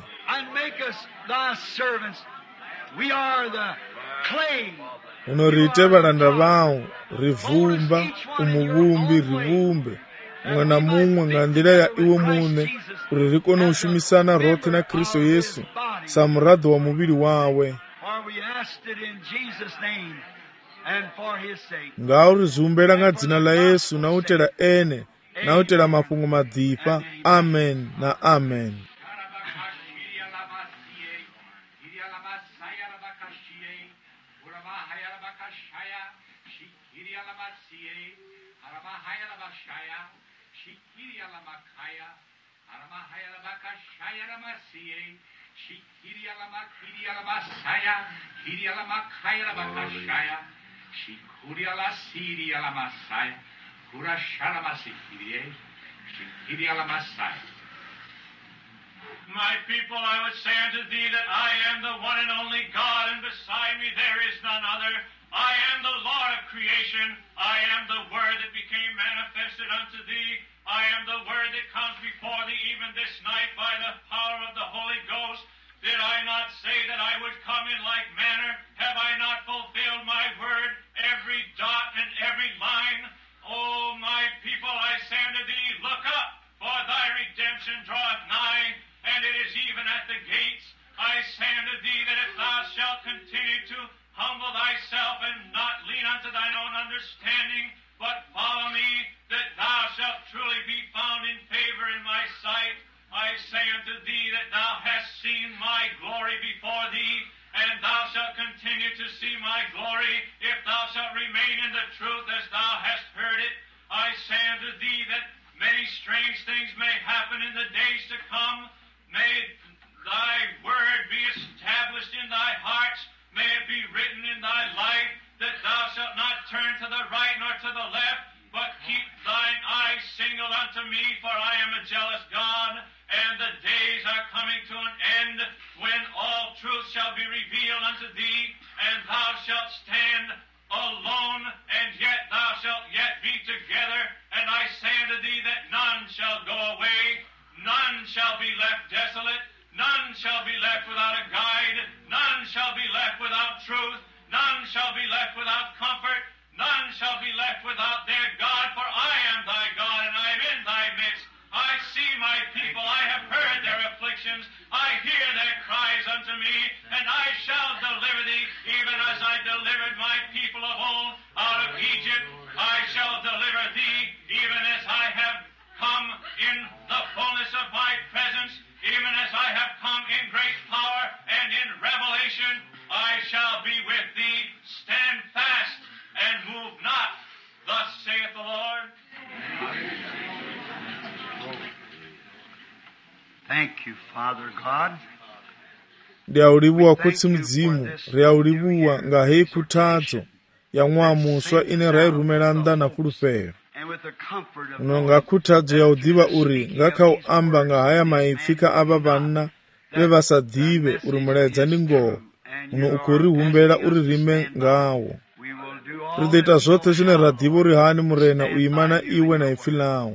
unorite valanda vawo rivumba umuvumbi rivumbe mumwe na mumwe nga ndira ya iwe mune uri rikone ushumisana rote na Kristu Yesu samurado wa muviri wawe ngaurizumbela nga dzina la Yesu nautela ene nautela mafungo madhipa amen na amen Shikuria la Siria la Masaya, Kurashara Masikirie, Shikiria la Masaya. My people, I would say unto thee that I am the one and only God, and beside me there is none other. I am the Lord of creation. I am the Word that became manifested unto thee. I am the Word that comes before thee even this night by the power of the Holy Ghost. Did I not say that I would come in like manner? Have I not fulfilled my word, every dot and every line? O my people, I say unto thee, look up, for thy redemption draweth nigh, and it is even at the gates. I say unto thee that if thou shalt continue to humble thyself and not lean unto thine own understanding, but follow me, that thou shalt truly be found in favor in my sight. I say unto thee that thou hast seen my glory before thee, and thou shalt continue to see my glory, if thou shalt remain in the truth as thou hast heard it. I say unto thee that many strange things may happen in the days to come. May thy word be established in thy hearts. May it be written in thy life, that thou shalt not turn to the right nor to the left, but keep thine eyes single unto me, for I am a jealous God. And the days are coming to an end when all truth shall be revealed unto thee, and thou shalt stand alone, and yet thou shalt yet be together. And I say unto thee that none shall go away, none shall be left desolate, none shall be left without a guide, none shall be left without truth, none shall be left without comfort, none shall be left without their God, for I am thy God, and I am in thy midst. I see my people, I have heard their afflictions, I hear their cries unto me, and I shall deliver thee, even as I delivered my people of old out of Egypt. I shall deliver thee, even as I have come in the fullness of my presence, even as I have come in great power and in revelation. I shall be with thee. Stand fast and move not. Thus saith the Lord. Thank you, Father God. Ndiauliwa kutsi mzimu riauliwa nga hei kutadzo ya mwamuswa ine rairumela ndana fulufero uno nga kutadzo ya udiva uri ngakauamba nga haya maifika ava vanna vevasadzive uri muledza ndi ngoho uno ukurihumbela uri rime ngawo ridoita zvothe zvine radiva uri hani murena uimana iwe na ifi lawo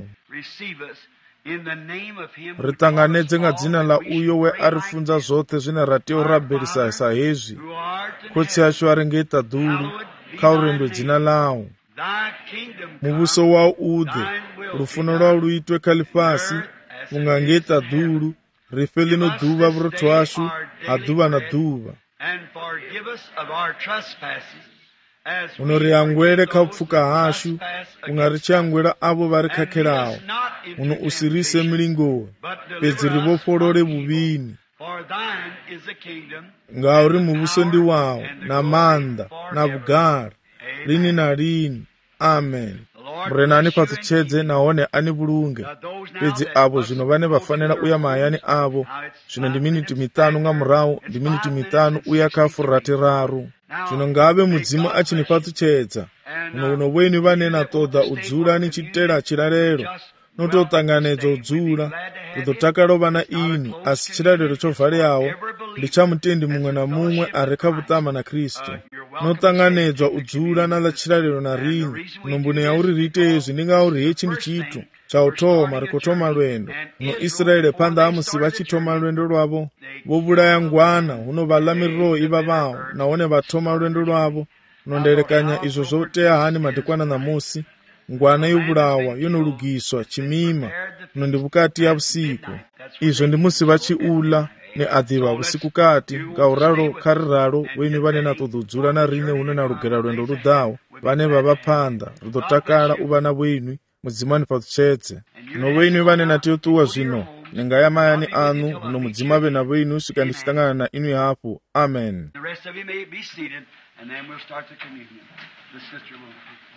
ritanganedze nga dzina la uyo we arifunza zvothe zvine rateo rabelisa sa hezvi kotsi yacho aringeita dhuru kaurendwe dzina lawo mubuso wawo ude rufuno rwawo ruitwe kalifasi ungangeita dhuru rife lino dhuva vurotho washu hadhuva na dhuva unoriangwele kaupfuka hashu ungarichiangwela avo varikakhelawo uno usirise milingowe pedzi rivofolole vuvini ngauri mubuso ndi wawo na manda na bugara lini na lini. Amen. Murena ani patutshedze naone ani bulunge pedzi avo zvino vane vafanira uya mahayani avo zvino ndi miniti mitano nga murawo ndi miniti mitano uya kafurati raru zvino ngave mudzimu achini patutshedza uno wenyu vanena toda udzula ni chitela chilalelo nototanganedza udzula kutotakalova na ini asi chilalelo chovhaleyawo ndi chamutendi mumwe na mumwe ari kavutama na Kristu notanganedzwa udzula na la chilalelo na rini nombune yauri rite izvi ndingauri hechi ndi chitu chautoma rikutoma lwendo no Israeli panda amusi vachitoma lwendo lwavo vovulaya ngwana uno valamiriro iva vawo naone vatoma lwendo lwavo nondelekanya izvo zvoteya hani madekwana na musi ngwana yovulawa yonolugiswa chimima uno ndi vukati ya vusiku izvo ndi musi vachiula ni adhiva vusiku kati ngauralo khariralo wenyu vanena todudzula na rine uno na lugela lwendo ludawo vane vavaphanda rudotakala uvana vwenyu mudzimani patutshedze no wenyu vanena tiyotuwa zvino ningaya mayani anu uno mudzima vena venyu svika ndichitangana na inu yapo. Amen. The rest of you may be seated, and then we'll start the communion. The sister will.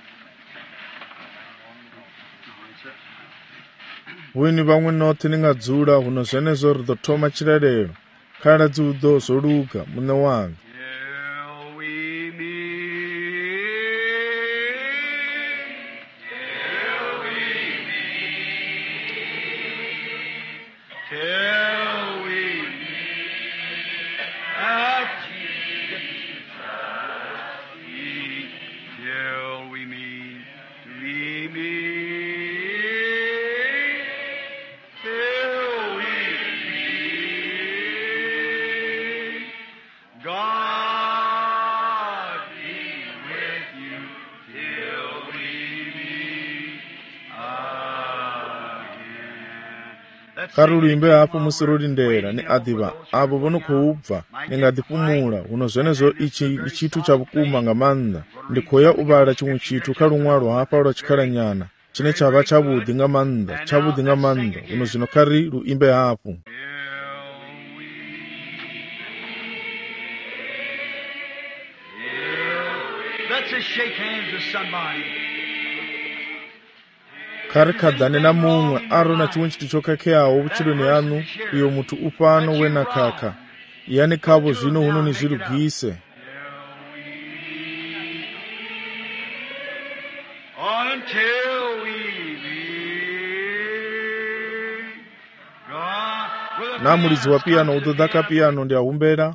wenyu vamwe nothe ningadzula uno zvenezvo ridotoma chilalelo khala dziudo zoluka mune wanga karulimbe apo musirolindera ni adhiva avo vonokuubva ningadhipumula uno zvenezvo ichi ndi chitu chavukuma nga manda ndikhoya uvala chimwe chitu kalumwalo hapa ula chikhalanyana chine chava chavudhi nga manda uno zvino kari luimbe hapo. Let's just shake hands with somebody. kari khadhane na mumwe aro na chimwe chitu chokakheyawo vuchiloni yanu iyo mutu upano wena kaka yani khavo zvino uno ni zvilugise na mulidzi wa piyano udodhaka piyano ndi ahumbera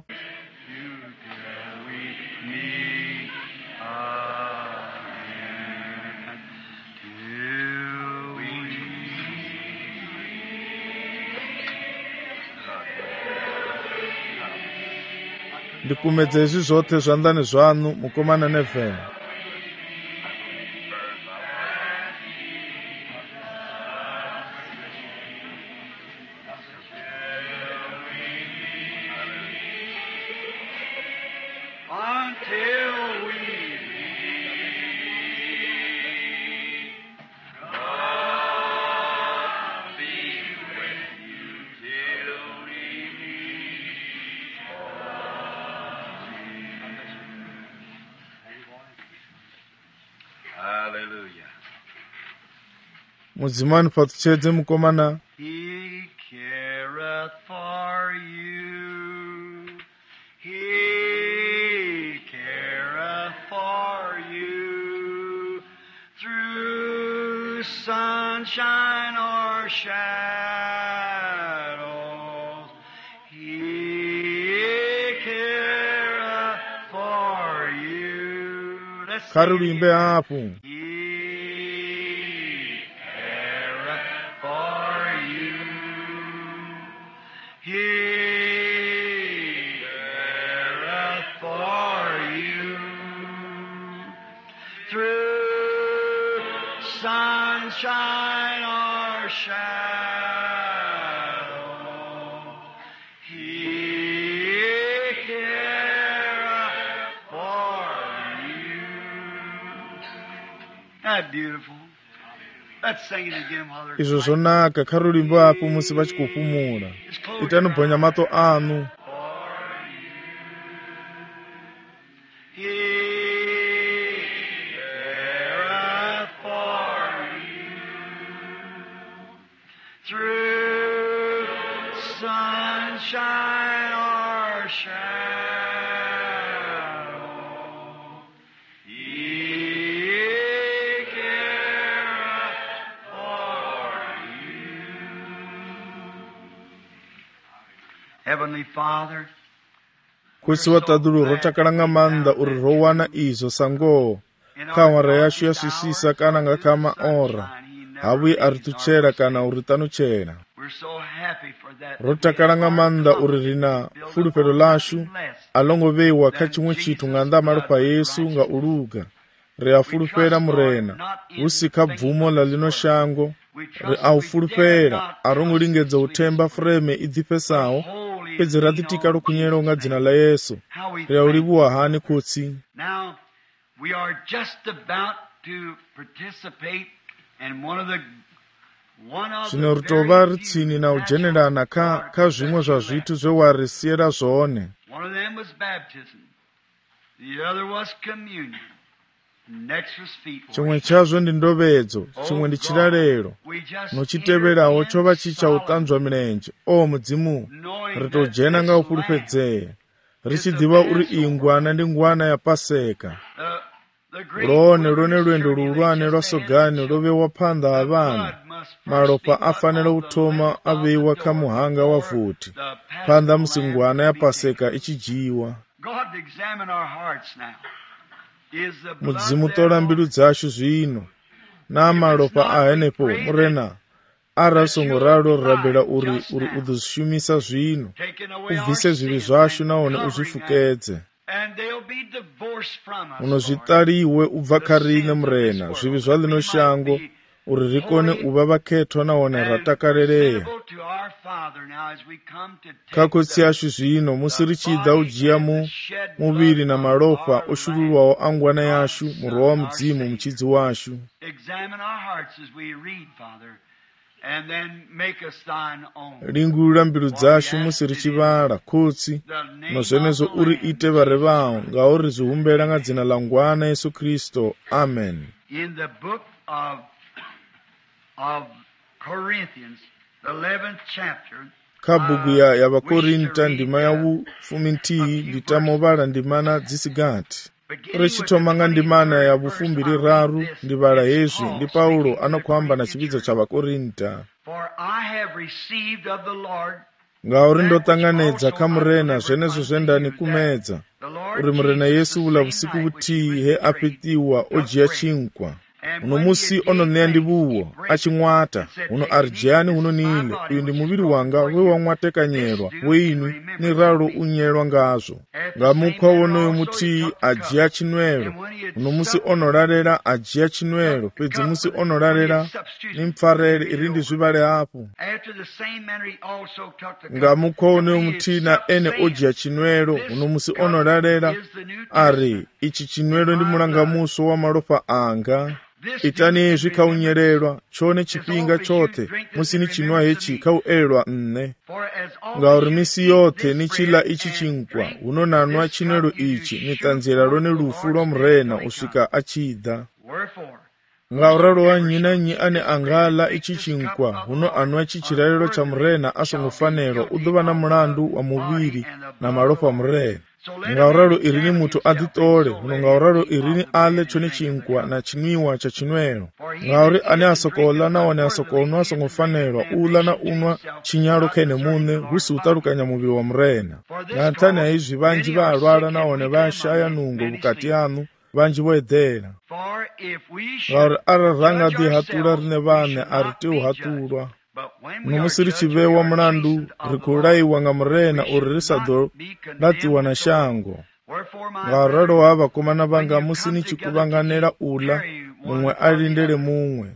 ndikumedza izvi zvothe zvandani zvanu mukomana nevheni until we meet. God be with you till we meet. Hallelujah. mudzimani patuchedze mukomana. He careth for you. He careth for you. Through sunshine or shadows, He careth for you. Let's khari sing it luimbe again. hapo. He careth for you. He careth for you. Through sunshine or shadow, He careth for you. That's beautiful. Let's sing it again while they're izvo zvonaka. khari luimbe hapo musi vachikupumura. Itani bhonya mato anu. He careth for you. Through sunshine or shadow, He careth for you. Heavenly Father, kusiwa tadulu rotakalanga manda uri rowana izo sango kawara yashu yaswisisa kana nga kama ora hawi arituchera kana uritanuchera. we're so happy for that. rotakalanga manda uri rina fulupelo lashu alongovewa kha chimwe chithu nga ndamalo pa Yesu nga uluga ri afulupela murena usikha bvumo la lino shango ri aufulupela arongolingedza uthemba freme idzipesawo pedzi ratitika lokunyela unga dzina la Yesu ri aulivuwa hani kutsi. Now, we are just about to participate in one of the zvino ritova ri tsini na ujenelana kha zvimwe zva zvithu zvewarisiyera zvone. One of them was baptism. The other was communion. Next was feet chimwe washing. chazvo ndi ndovedzo, chimwe ndi chilalelo, We just nochiteverawo enter chova in chicha solid, utanzwa milenje. O mudzimu, knowing ritojena that nga this upulupedzeya richidziva uri iyi ngwana ndi ngwana ya Paseka. land, the great lone word lone is lwendo surely lulwane that lwa just they had sogani the lovewa phanda The avana. blood must first malopa be afanira put on the uthoma left of aveiwa the kha door muhanga wa before futi the Passover phanda lamb musingwana ya could be taken. Paseka ichijiwa. God, examine our hearts now. Is the blood mudzimu there, tola mbilu dzaxu zvino na malopa ahenepo murena arasongo ralo rirabela uri udzishumisa zvino taken away our ubvise zvivi sins zvaxu and naone covering uzvifukedze. us? And they'll be divorced from us, Lord. unozvitariwe ubva karine murena zvivi zva lino shango uri rikone uva vakhethwa naone ratakalereya. Acceptable to our Father now as we come to take kakotsi the ashu zvino musi richida ujiya the shed muviri na blood of malopa our oshululwawo angwana Lamb, yashu our murwa wa Son, mudzimu our muchidzi washu. Examine our hearts as we read, Father, and then make us thine own. lingulula mbilu dzaxu musi richivala khotsi The name nozvenezo of the uri Lamb, ite vari vawo ngauri zvihumbela nga dzina la ngwana Yesu Kristo. Amen. in the book of Corinthians, the 11th chapter, kha buku ya vakorinta ndima ya vufuminthihi nditamovala ndimana dzisigati richithoma nga ndimana ya vufumbiriraru ndivala hezwi ndi Paulo anokhwamba na chipidzo cha vakorinta. for I have received of the Lord ngauri ndotanganedza kha murena zvenezo zvendani kumedza the Lord uri murena Jesus, Yesu the ula same vusiku night which he vutihi was he betrayed, apitiwa took ojiya bread. chinkwa. uno musi ononeya ndi buwo achimwata uno arjani uno nile uyu ndi muviri wanga we wamwatekanyerwa weinu ni ralo unyelwa ngazo ngamukwa wonoyo muti ajiya chinwelo uno musi onolalera ajiya chinwelo pedzi musi onolalera ni mpfarere iri ndi zvivale apo ngamukwa wonoyo muti na ene ojiya chinwelo uno musi onolalera ari ichi chinwelo ndi mulangamuso wa malopa anga itani zvikaunyererwa chone chipinga chote musini chinwa hechi kauelwa nne ngauri misi yote nichila ichi chinkwa unonanwa chinwelo ichi nitanzira lone lufu lwa mrena usvika achida ngauralo wa nyinanyi ane angala ichi chinkwa uno anwa chichiralelo cha mrena asongofanelwa udova na mulandu wa muviri na malopa mrena ngauralo irini mutu aditole uno ngauralo irini ale chone chinkwa na chinwiwa cha chinwelo ngauri ane asokola na wane asokolwa asongofanelwa ula na unwa chinyalo kene mune husi utalukanya muviri wa mrena ngantani aizvi vanji vaalwala na wane vashaya nungo bukati anu vanji voedhera ngauri araranga dihatula rine vane arite uhatulwa nomusiri chivewa mulandu rikulaiwa nga mrena uri risado latiwa na shango ngauralo wa vakomana vanga musini chikuvanganela ula mumwe alindele mumwe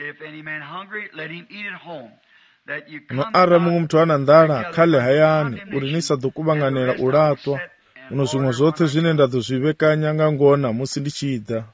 no ara mungu mtu ana ndala khale hayani uri nisado kuvanganela ulatwa uno zvimwe zothe zvine ndadzozvivekanya nga ngona musi ndichida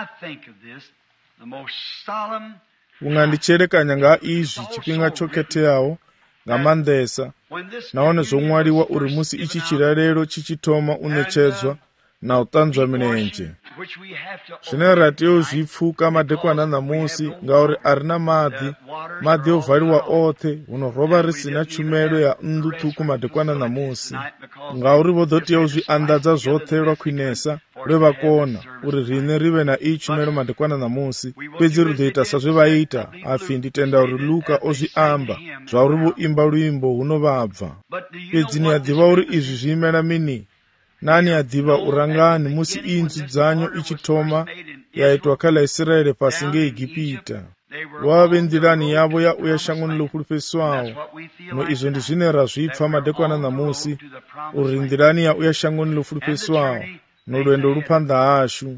ungandicherekanya nga izvi chipinga choketeyawo nga mandesa naone zomwaliwa uri musi ichi chiralelo chichitoma unechedzwa na utanzwa milenje zvine ratiyo zvipfuka madekwana namusi ngauri arina madhi ovhaliwa othe unorova risina chumelo ya ndutuku madekwana namusi ngauri vodhotiyo zviandadza zvothe lwakwinesa lwevakona uri rine rive na iyi chumelo madekwana namusi pedzi ridoita sazvevaita afi nditenda uri luka ozviamba zvauri voimba luimbo hunovabva pedzi niyadhiva uri izvi zviimela mini nani adhiva urangani musi inzwi dzanyu ichitoma yaitwa khala Israeli pasi ngeIgipita wave ndirani yavo yauya shangoni lokulupeswawo no izvo ndizvinera zvipfa madekwana namusi uri ndirani yauya shangoni lokulupeswawo nolwendo lupanda ashu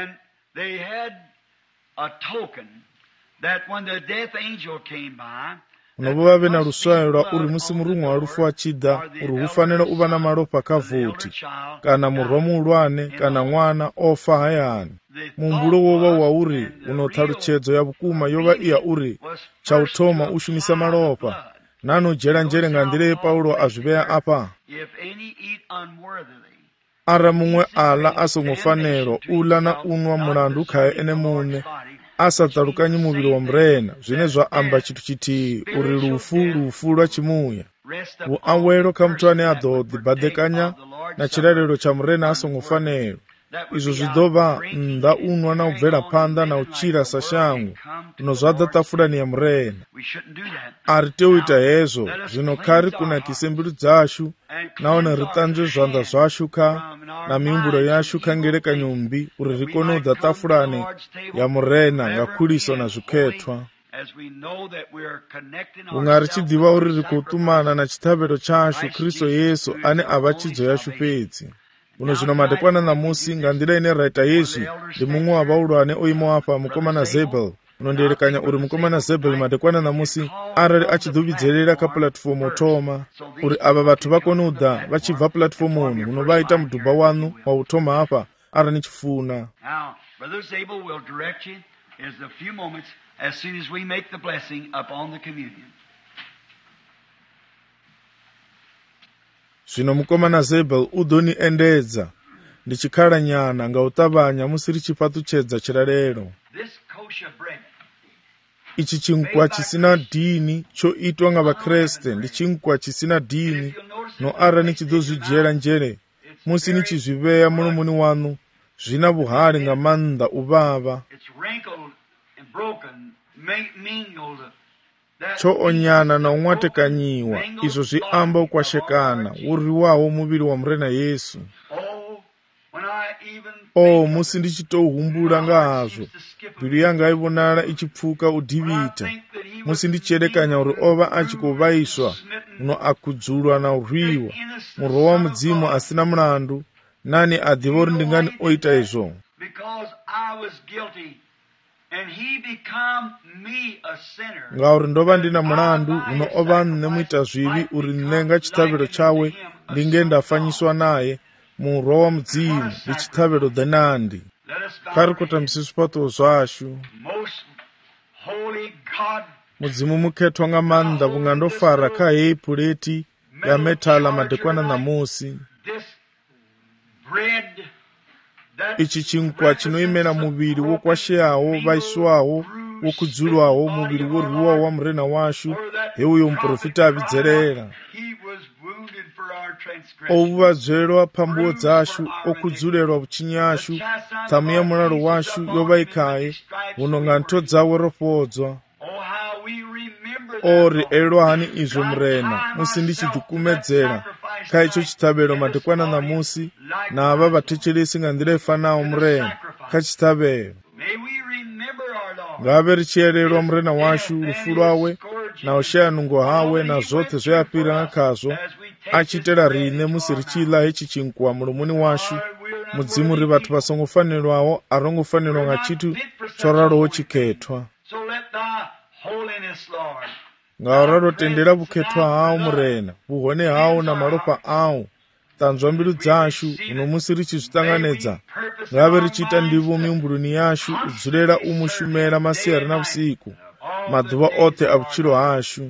unovo vave na luswayo lwa uri musi murumwa wa lufu achida uri hufanira uva na malopa kavoti kana murwa muulwane kana mwana ofa hayani mumbulo wova wauri unothaluchedzo ya vukuma yova iya uri chautoma ushumisa malopa nanojera njere nga ndire Paulo azviveya apa ara mumwe ala asongofanelwa ula na unwa mulandu khaye ene mune asatalukanyi muviri wa mrena zvine zvaamba chitu chiti uri lufu lwa chimuya vuawelo kha muthu ane adodhibadekanya na chiralelo cha mrena asongofanelwa izvo zvidova nda unwa na ubvela phanda na uchira sa shangu no zvadatafulani ya mrena ari teuita hezvo zvino khari kunakise mbilu dzashu naone ritanzwe zvanda zvashu kha na mimbulo yashu khangeleka nyumbi uri rikone udatafulani ya mrena ngakhuliso na zvikhethwa unga richidhiva uri rikutumana na chithavelo chashu Kristo Yesu ane ava chidzo yashu pedzi uno zvino madekwana namusi nga ndira ine raita yezvi ndi mumwe wa vaulwane oima apa mukomana Zebel unondiyerekanya uri mukomana Zebel madekwana namusi arali achidhuvidzerera ka platform utoma uri ava vathu vakone uda vachibva platform unu unovaita mudhubha wanu wa utoma apa ara nichifuna Brother Zabel will direct you in a few moments as soon as we make the blessing upon the communion. Zvino mukomana Zebel udoni endedza ndichikhala nyana nga utavanya musiri chipatuchedza chiralelo ichi chinkwa chisina dini choitwa nga vakreste ndi chinkwa chisina dini no ara nichidozvijera njere musi nichizviveya mulomuni wanu zvina vuhali nga manda uvava choonyana na umwatekanyiwa izvo zviamba ukwashekana uri wawo muviri wa mrena Yesu o musi ndichitohumbula nga hazvo mbilu yanga ivonala ichipfuka udhivita musi ndichiedekanya uri ova achikovaiswa uno akudzulwa na urwiwa murwi wa mudzimu asina mulandu nani adhiva uri ndingani oita izvo ngauri ndova ndina mulandu uno ova nemuita zvivi uri nenga chithaviro chawe ndinge ndafanyiswa naye murwa wa mudzimu ndichithaviro dhenandi karikota misisipato zvashu mudzimu muketwa nga manda vungandofara kahei pureti ya metala madekwana namusi ichi chinkwa chinoimena muviri wokwasheyawo vaiswawo wokudzulwawo muviri worwiwawo wa murena washu heuyo muprofita avidzerera ouvadzverwa pambuo dzashu okudzulelwa vuchinyashu tsamu ya mulalo washu yovaikaye unonga nto dzawe rofodzwa ori elwa hani izvo murena musi ndichidzikumedzera kaicho chithaviro madekwana namusi nava vatecheresi nga ndira ifanawo murena kachithaviro ngave richiererwa murena washu rufu rwawe na ushayanungo hawe na zvothe zvoyapira ngakazvo achitera rine musi richila hechi chinkwa mulomuni washu mudzimu ri vatu vasangofanirwawo arongofanirwa nga chitu choralowo chiketwa ngauraro tendera vuketwa hawo murena vuhone hawo na maropa awo tanzwa mbilu dzashu uno musi richizvitanganedza ngave richiita ndivo miumbuluni yashu udzulera umushumera masiyari na vusiku madhuva othe avuchiro hashu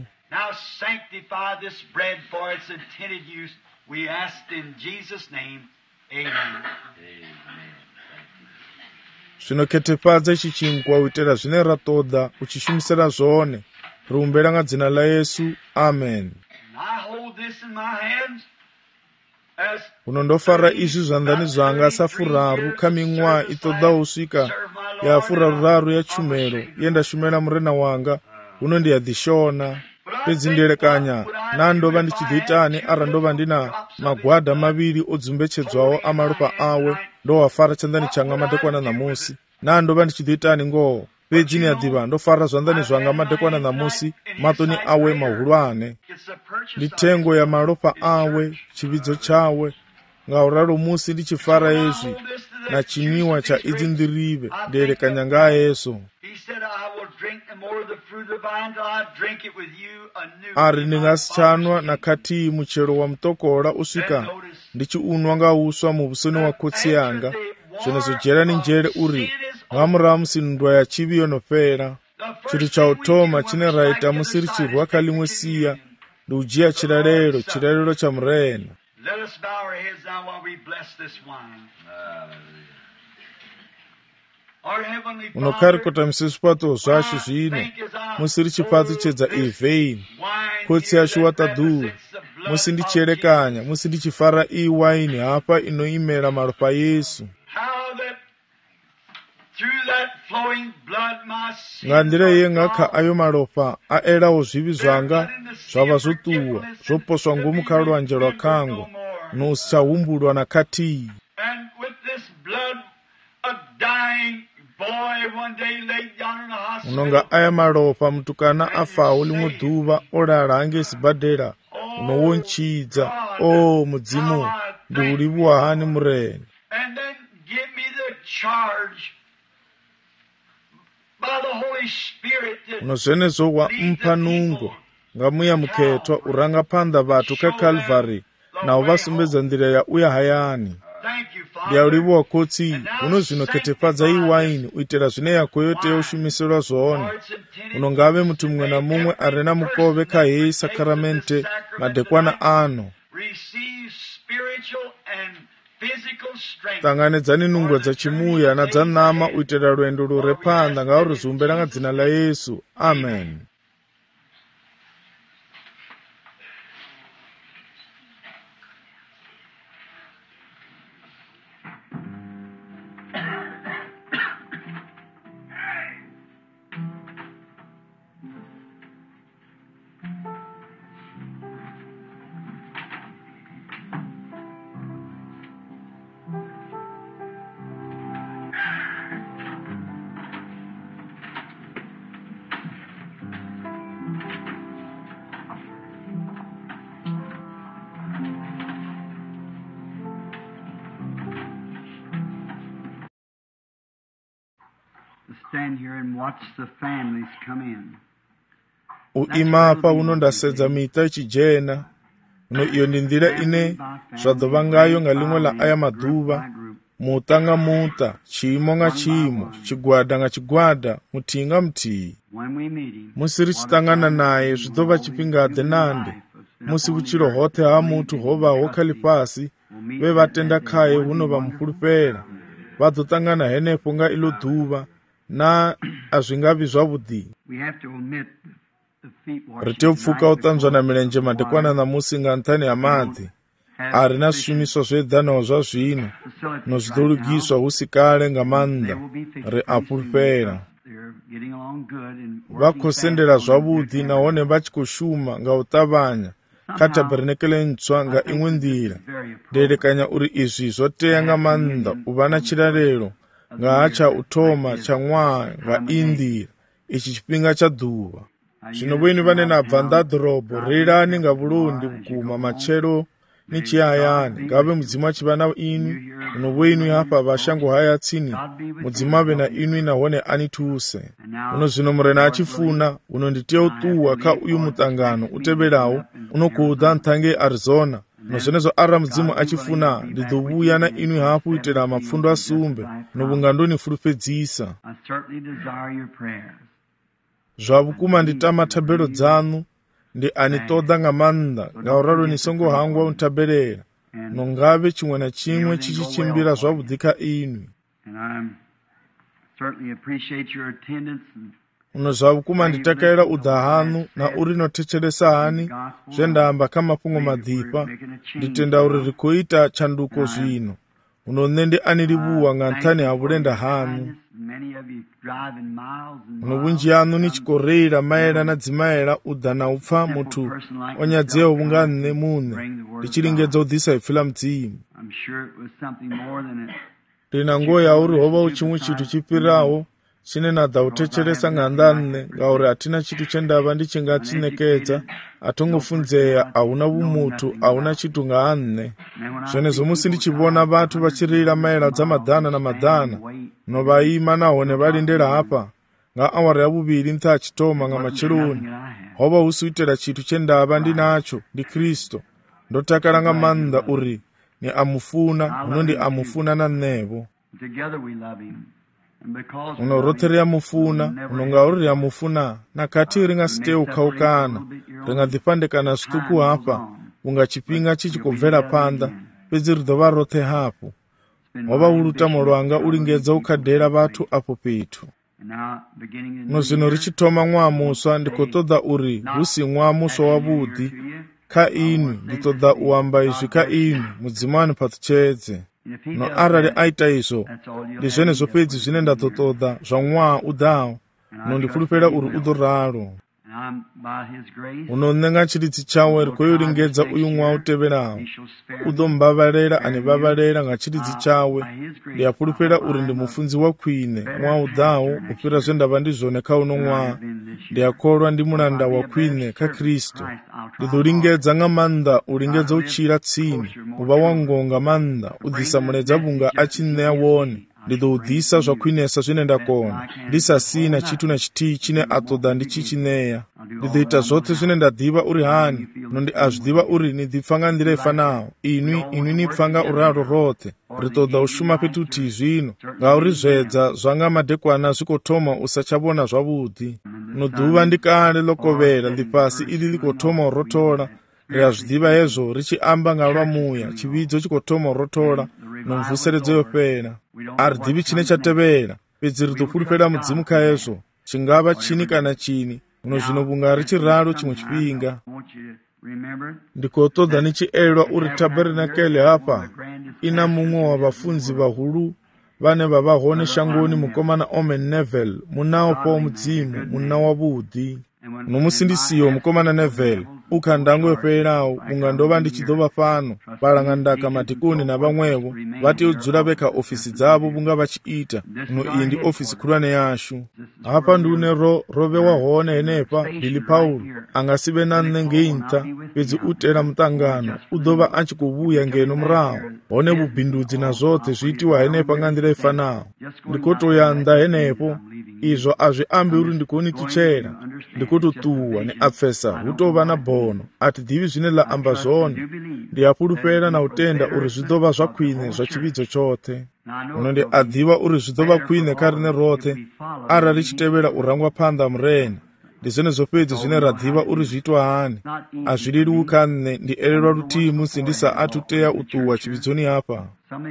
zvinoketefadza ichi chinkwa uitira zvine ratoda uchishumisira zvone rumbera nga dzina la Yesu amen unondofara izvi zvanzani zvanga safuraru kaming'wa itodawo usvika yafuraruraru ya chumero yendashumira murena wanga unondiyadhishona pedzi nderekanya nandova ndichidhitani ara ndova ndina magwadha maviri odzumbechedzwawo amaropa awe ndowafara chandani changa madekwana namusi nandova ndichidhitani ngoho pedzi niyadhiva ndofara zvanzani zvanga madekwana namusi matoni awe mahulwane nditengo ya maropa awe chividzo chawe ngauraro musi ndichifara izvi na chimwiwa cha idzi ndirive nderekanya ngayeso ari ndingasichanwa nakatii muchero wa mutokora usvika ndichiunwa ngauswa muvusoni wa kotsi yanga zvinozojera ninjere uri mwamura musinundwa ya chivi yonopera chiri chautoma chine raita musi richirwa kalimwe siya ndiujiya chirarero cha murena unokarikota misisipato zvashu zvino musi richipatsi chedza ivheini kotsi yashu watadhuru musi ndichierekanya musi ndichifara iwaini hapa inoimera maropa Yesu nga ndira yengakha ayo maropa aelawo zvivi zvanga zvava zvotuwa zvoposwa ngomukhala lwanje lwakangwa nosichahumbulwa nakatii unonga aya maropa mutukana afawo limwe dhuva olala hange sibhadhera unowonchidza mudzimu ndiulivuwa hani murena unozvenezo wampa nungo ngamuya muketwa uranga panda vatu kakalvari navo vasumbedza ndira yauya hayani ndiyaulivuwa kotsi unozvinoketefadza iwaini uitira zvine yako yote yoshumiselwa zvone unongave muti mumwe na mumwe arina mukove kahei sakramente madekwana ano tanganidzani nungo dzachimuya nadzanama uitira rwendo rurepanda ngauruzvumbera nga dzina la Yesu amen to stand here and watch the families come in. uimapa uno ndasedza mita ichijena no iyo ndi nzira ine zwadova ngayo nga limwe la aya maduva muta nga muta chimo nga chimo chigwada nga chigwada mutinga mtii musi richitangana naye zvidova chipingade nande musi vuchiro hote ha mutu hova hokhali pasi vevatenda khaye huno vamukhulupela vadotangana henepo nga ilo duva na azvingavi zvavudi rite upfuka utanzwa na milenje madekwana namusi nga nthani ya madzi ari na zwishumiswa zvedhanawo zva zvino nozvidolugiswa husikale nga manda ri apulupela vakhosendela zvavudi nahone vachikushuma nga utavanya kha tabernekele ntswa nga imwe ndila ndelekanya uri izvi zvoteya nga manda uva na chilalelo nga hacha uthoma cha ng'waha nga indila ichi chipinga cha duva zvino bwenu vane nabva ndadhorobo reilani nga vulundi vukuma machero ni chiyayani ngave mudzima chivana inu uno bwenu hapa vashango haya tsini mudzimave na inu nahone anituse uno zvino murena achifuna uno nditiye utuwa kha uyu mutangano utevelawo unokuudza nthange Arizona nozvenezo ara mudzimu achifuna ndidovuya na inu hapo uitela mapfundo asumbe novungandoni fulufedzisa zvavukuma nditama thabelo dzanu ndi anitoda nga manda ngauralo nisongo hangu untabelela nongave chimwe na chimwe chichichimbira zvavudi kha inu uno zvavukuma nditakaira udahanu na uri notechelesa hani zvendamba kha mapungo madhipa nditenda uri rikoita chanduko zvino uno nende anilivuwa nga nthani havulenda hanu uno vunji yanu nichikoreira maela na dzimaela udana upfa mutu onyadzeo vunga nne mune ndichilingedza udhisa ipfila mdzimu lina ngoya uri hova uchimwe chitu chipirawo chine nadha utechelesa nga ndanne ngauri atina chitu chendava ndichingachinekedza atongofunzeya auna vumutu auna chitu nga anne zvenezo musi ndichivona vathu vachirira maela dza madhana na madhana novaima nahone valindela hapa nga awara ya vuvili ntha achitoma nga macheloni hova husuitela chitu chendava ndinacho ndi Kristo ndotakala nga manda uri ni amufuna uno ndi amufuna na nnevo uno rote mufuna unonga uri mufuna na kati ringa site ukhaukana ringa dhipandekana stuku hapa unga chipinga chichikobvera panda pedzi ridova rote hapo wava ulutamo lwanga ulingedza ukhadela vathu apo petu no zvino richitoma mwamuswa ndikotoda uri husi mwamuswa wavudi kha inu nditoda uamba izvi kha inu mudzimani patuchedze no arali aita izvo ndi zvenezvo pedzi zvine ndatotoda zva mwaha udawo no ndifulupela uri udoralo unonenga chiridzi chawe rikoyolingedza uyu mwaha uteverawo udombavalera anivavalera nga chiridzi chawe ndiyafulupela uri ndi mufunzi wa khwine mwaha udawo upira zvendava ndizvone kha uno mwaha ndiyakholwa ndi mulanda wa khwine kha Kristo ndidolingedza nga manda ulingedza uchira tsini uva wangonga manda udhisa muledza vunga achinneya wone ndidoudhisa zvakhwinesa zvine ndakona ndisasina chitu na chitii chine atoda ndichichineya ndidoita zvote zvine ndadhiva uri hani nondi azvidhiva uri nidhipfanga ndira ifanawo inwi nipfanga uralo rote ritoda ushuma petuti zvino ngauri zvedza zvanga madekwana zvikotoma usachavona zvavudi nodhuva ndikale lokovera ndipasi ili likotoma urotola riazvidhiva hezvo richiamba nga lwamuya chividzo chikotoma urotola nomvuseredzo yopera aridhivi chine chatevera pedzi ritofulupela mudzimu kha hezvo chingava chini kana chini uno zvino vunga richiralo chimwe chipinga ndikotoda nichielwa uri tabernakele hapa ina mumwe wa vafunzi vahulu vane vavahone shangoni mukomana Omen Neville munawo po mudzimu muna wavudi nomusindisiyo mukomana Neville ukhandango yoperawo unga ndova ndichidova pano palang'andaka matikuni na vamwevo vati udzula vekha ofisi dzavo vunga vachiita no iyi ndi ofisi khulwane yashu apa ndune rove wahone henepa Billy Paul angasive na nnengeintha pedzi utela mutangano udova achikuvuya ngeno murawo hone vubhindudzi na zote zviitiwa henepa nga ndira ifanawo ndikotoyanda henepo izvo azviambi uri ndikunituchera ndikututuwa neapfesa hutova na bono atidzivi zvine la amba zvone ndiyapulupera na utenda uri zvidova zvakwine zva chividzo chote uno ndi adziva uri zvidova kwine karine rote ara richitevera urangwa panda murena ndi zvene zvopedzi zvine radziva uri zviitwa hani azvililiukane ndi ererwa rutimu sindisa atuteya utuwa chividzoni apa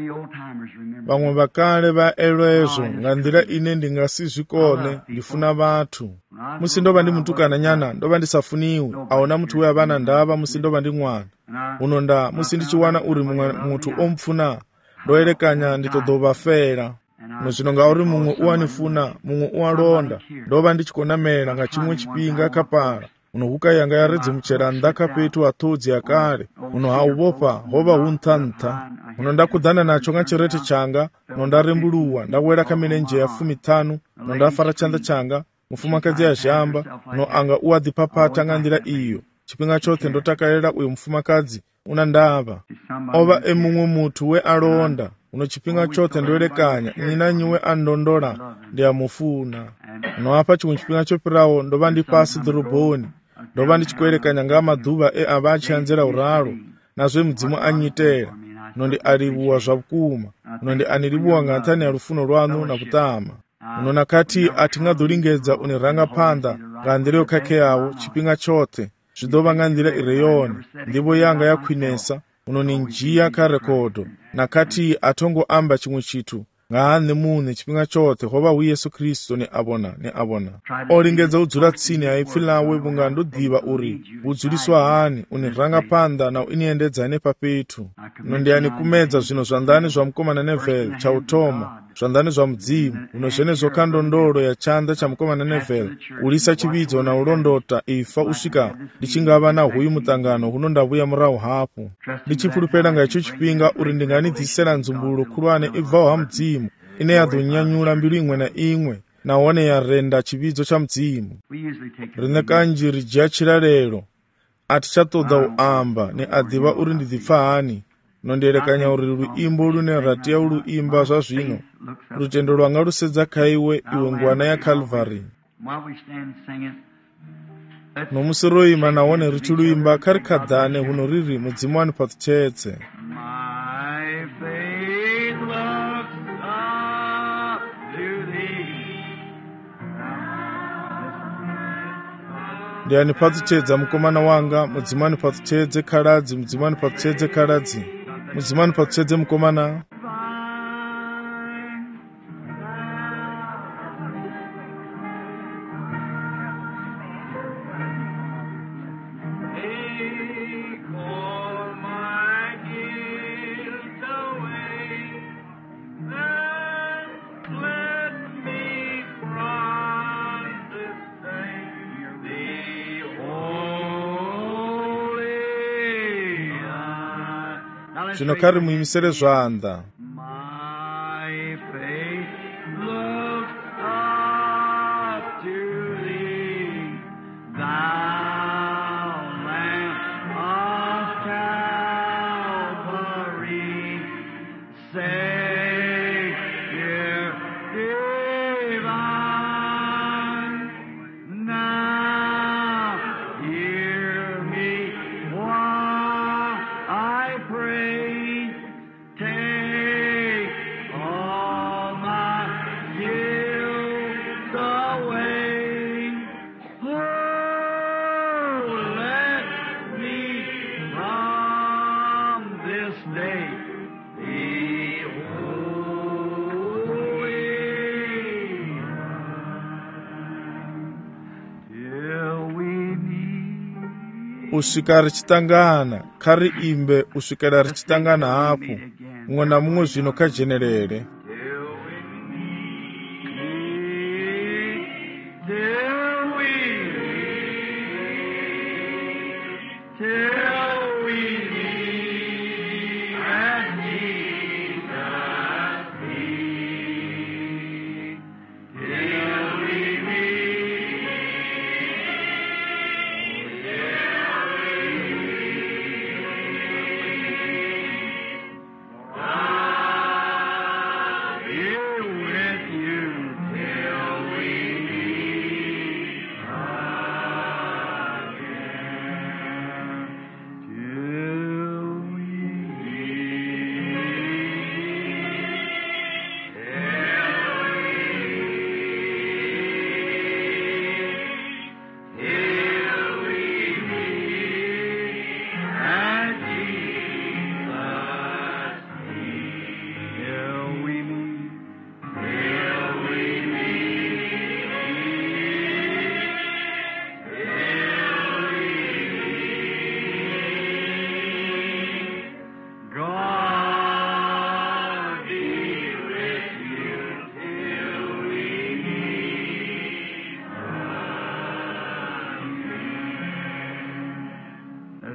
vamwe vakale vaerwa ezvo nga ndira ine ndingasizvikone ndifuna vathu musi ndova ndi mutukana nyana ndova ndisafuniwi aona muthu we avana ndava musi ndova ndi mwana unonda musi ndichiwana uri mumwe muthu omupfuna ndoerekanya nditodovafera muzvino ngauri mumwe uwanifuna mumwe uwalonda ndova ndichikonamera nga chimwe chipinga kapara uno huka yanga yaredze muchera ndakapetu atodzi yakare uno hauvopa hova huntanta uno ndakudhana nacho nga chirete changa uno ndarembuluwa ndawera kamirenje ya 15 uno ndafara chanda changa mufumakadzi yazhamba uno anga uwadhipapata nga ndira iyo chipinga chote ndotakarera uyo mufumakadzi una ndava ova emumwe muthu we alonda uno chipinga chote ndoerekanya nina nyiwe andondora ndiyamufuna uno apa chimwe chipinga chopirawo ndova ndi pasi dhorobhoni ndova ndichikuerekanya nga madhuva ava achianzira uralo nazve mudzimu anyitera uno ndi alivuwa zvakuma uno ndi anilivuwa nga nthani ya rufuno rwanu na kutama uno nakati atingadholingedza uniranga panda nga ndira yokhakhe yawo chipinga chote zvidova nga ndira ireyoni ndivo yanga yakhwinesa uno ni njiya karekodo nakati atongoamba chimwe chithu ngaane mune chipinga chote hova hu Yesu Kristu ne abona olingedza udzula tsini haipfi lawe bunga ndodhiva uri udzuliswa hani uniranga panda na uniendedzane papetu uno ndiyani kumedza zvino zvandani zva mukomana Neville chautoma zvandani zva mudzimu uno zvene zvokandondolo ya chanda cha mukomana Neville ulisa chividzo na ulondota ifa usvika ndichingava na huyu mutangano huno ndavuya murahu hapo ndichipulupera nga icho chipinga uri ndinganidzisera nzumbulo khulwane ibvawo ha mudzimu ine yadhonyanyula mbilu imwe na imwe naone yarenda chividzo cha mudzimu rine kanji rijiya chiralero atichatoda uamba ne adhiva uri ndidhipfa hani nondierekanya uri luimbo lune ratiya uluimba zva zvino rutendo rwanga rusedza kaiwe iwe ngwana ya Calvary nomusi roima naone richuluimba kari kadhane huno riri mudzimu wani patuchetse ndiani patuchedza mukomana wanga mudzimani patuchedze kaladzi mudzimani patuchedze kaladzi mudzimani patuchedze mukomana zvino kari muimisere zvanda usvika richitangana kari imbe usvikira richitangana hapo mumwe namumwe zvino kajenerere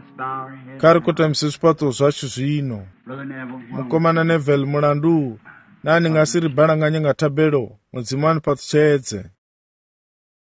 kari kutambise swipato zvacho zvino. Mukomana Neville mulandu nani ngasi ribalanganye nga tabelo mudzimani patu chaedze.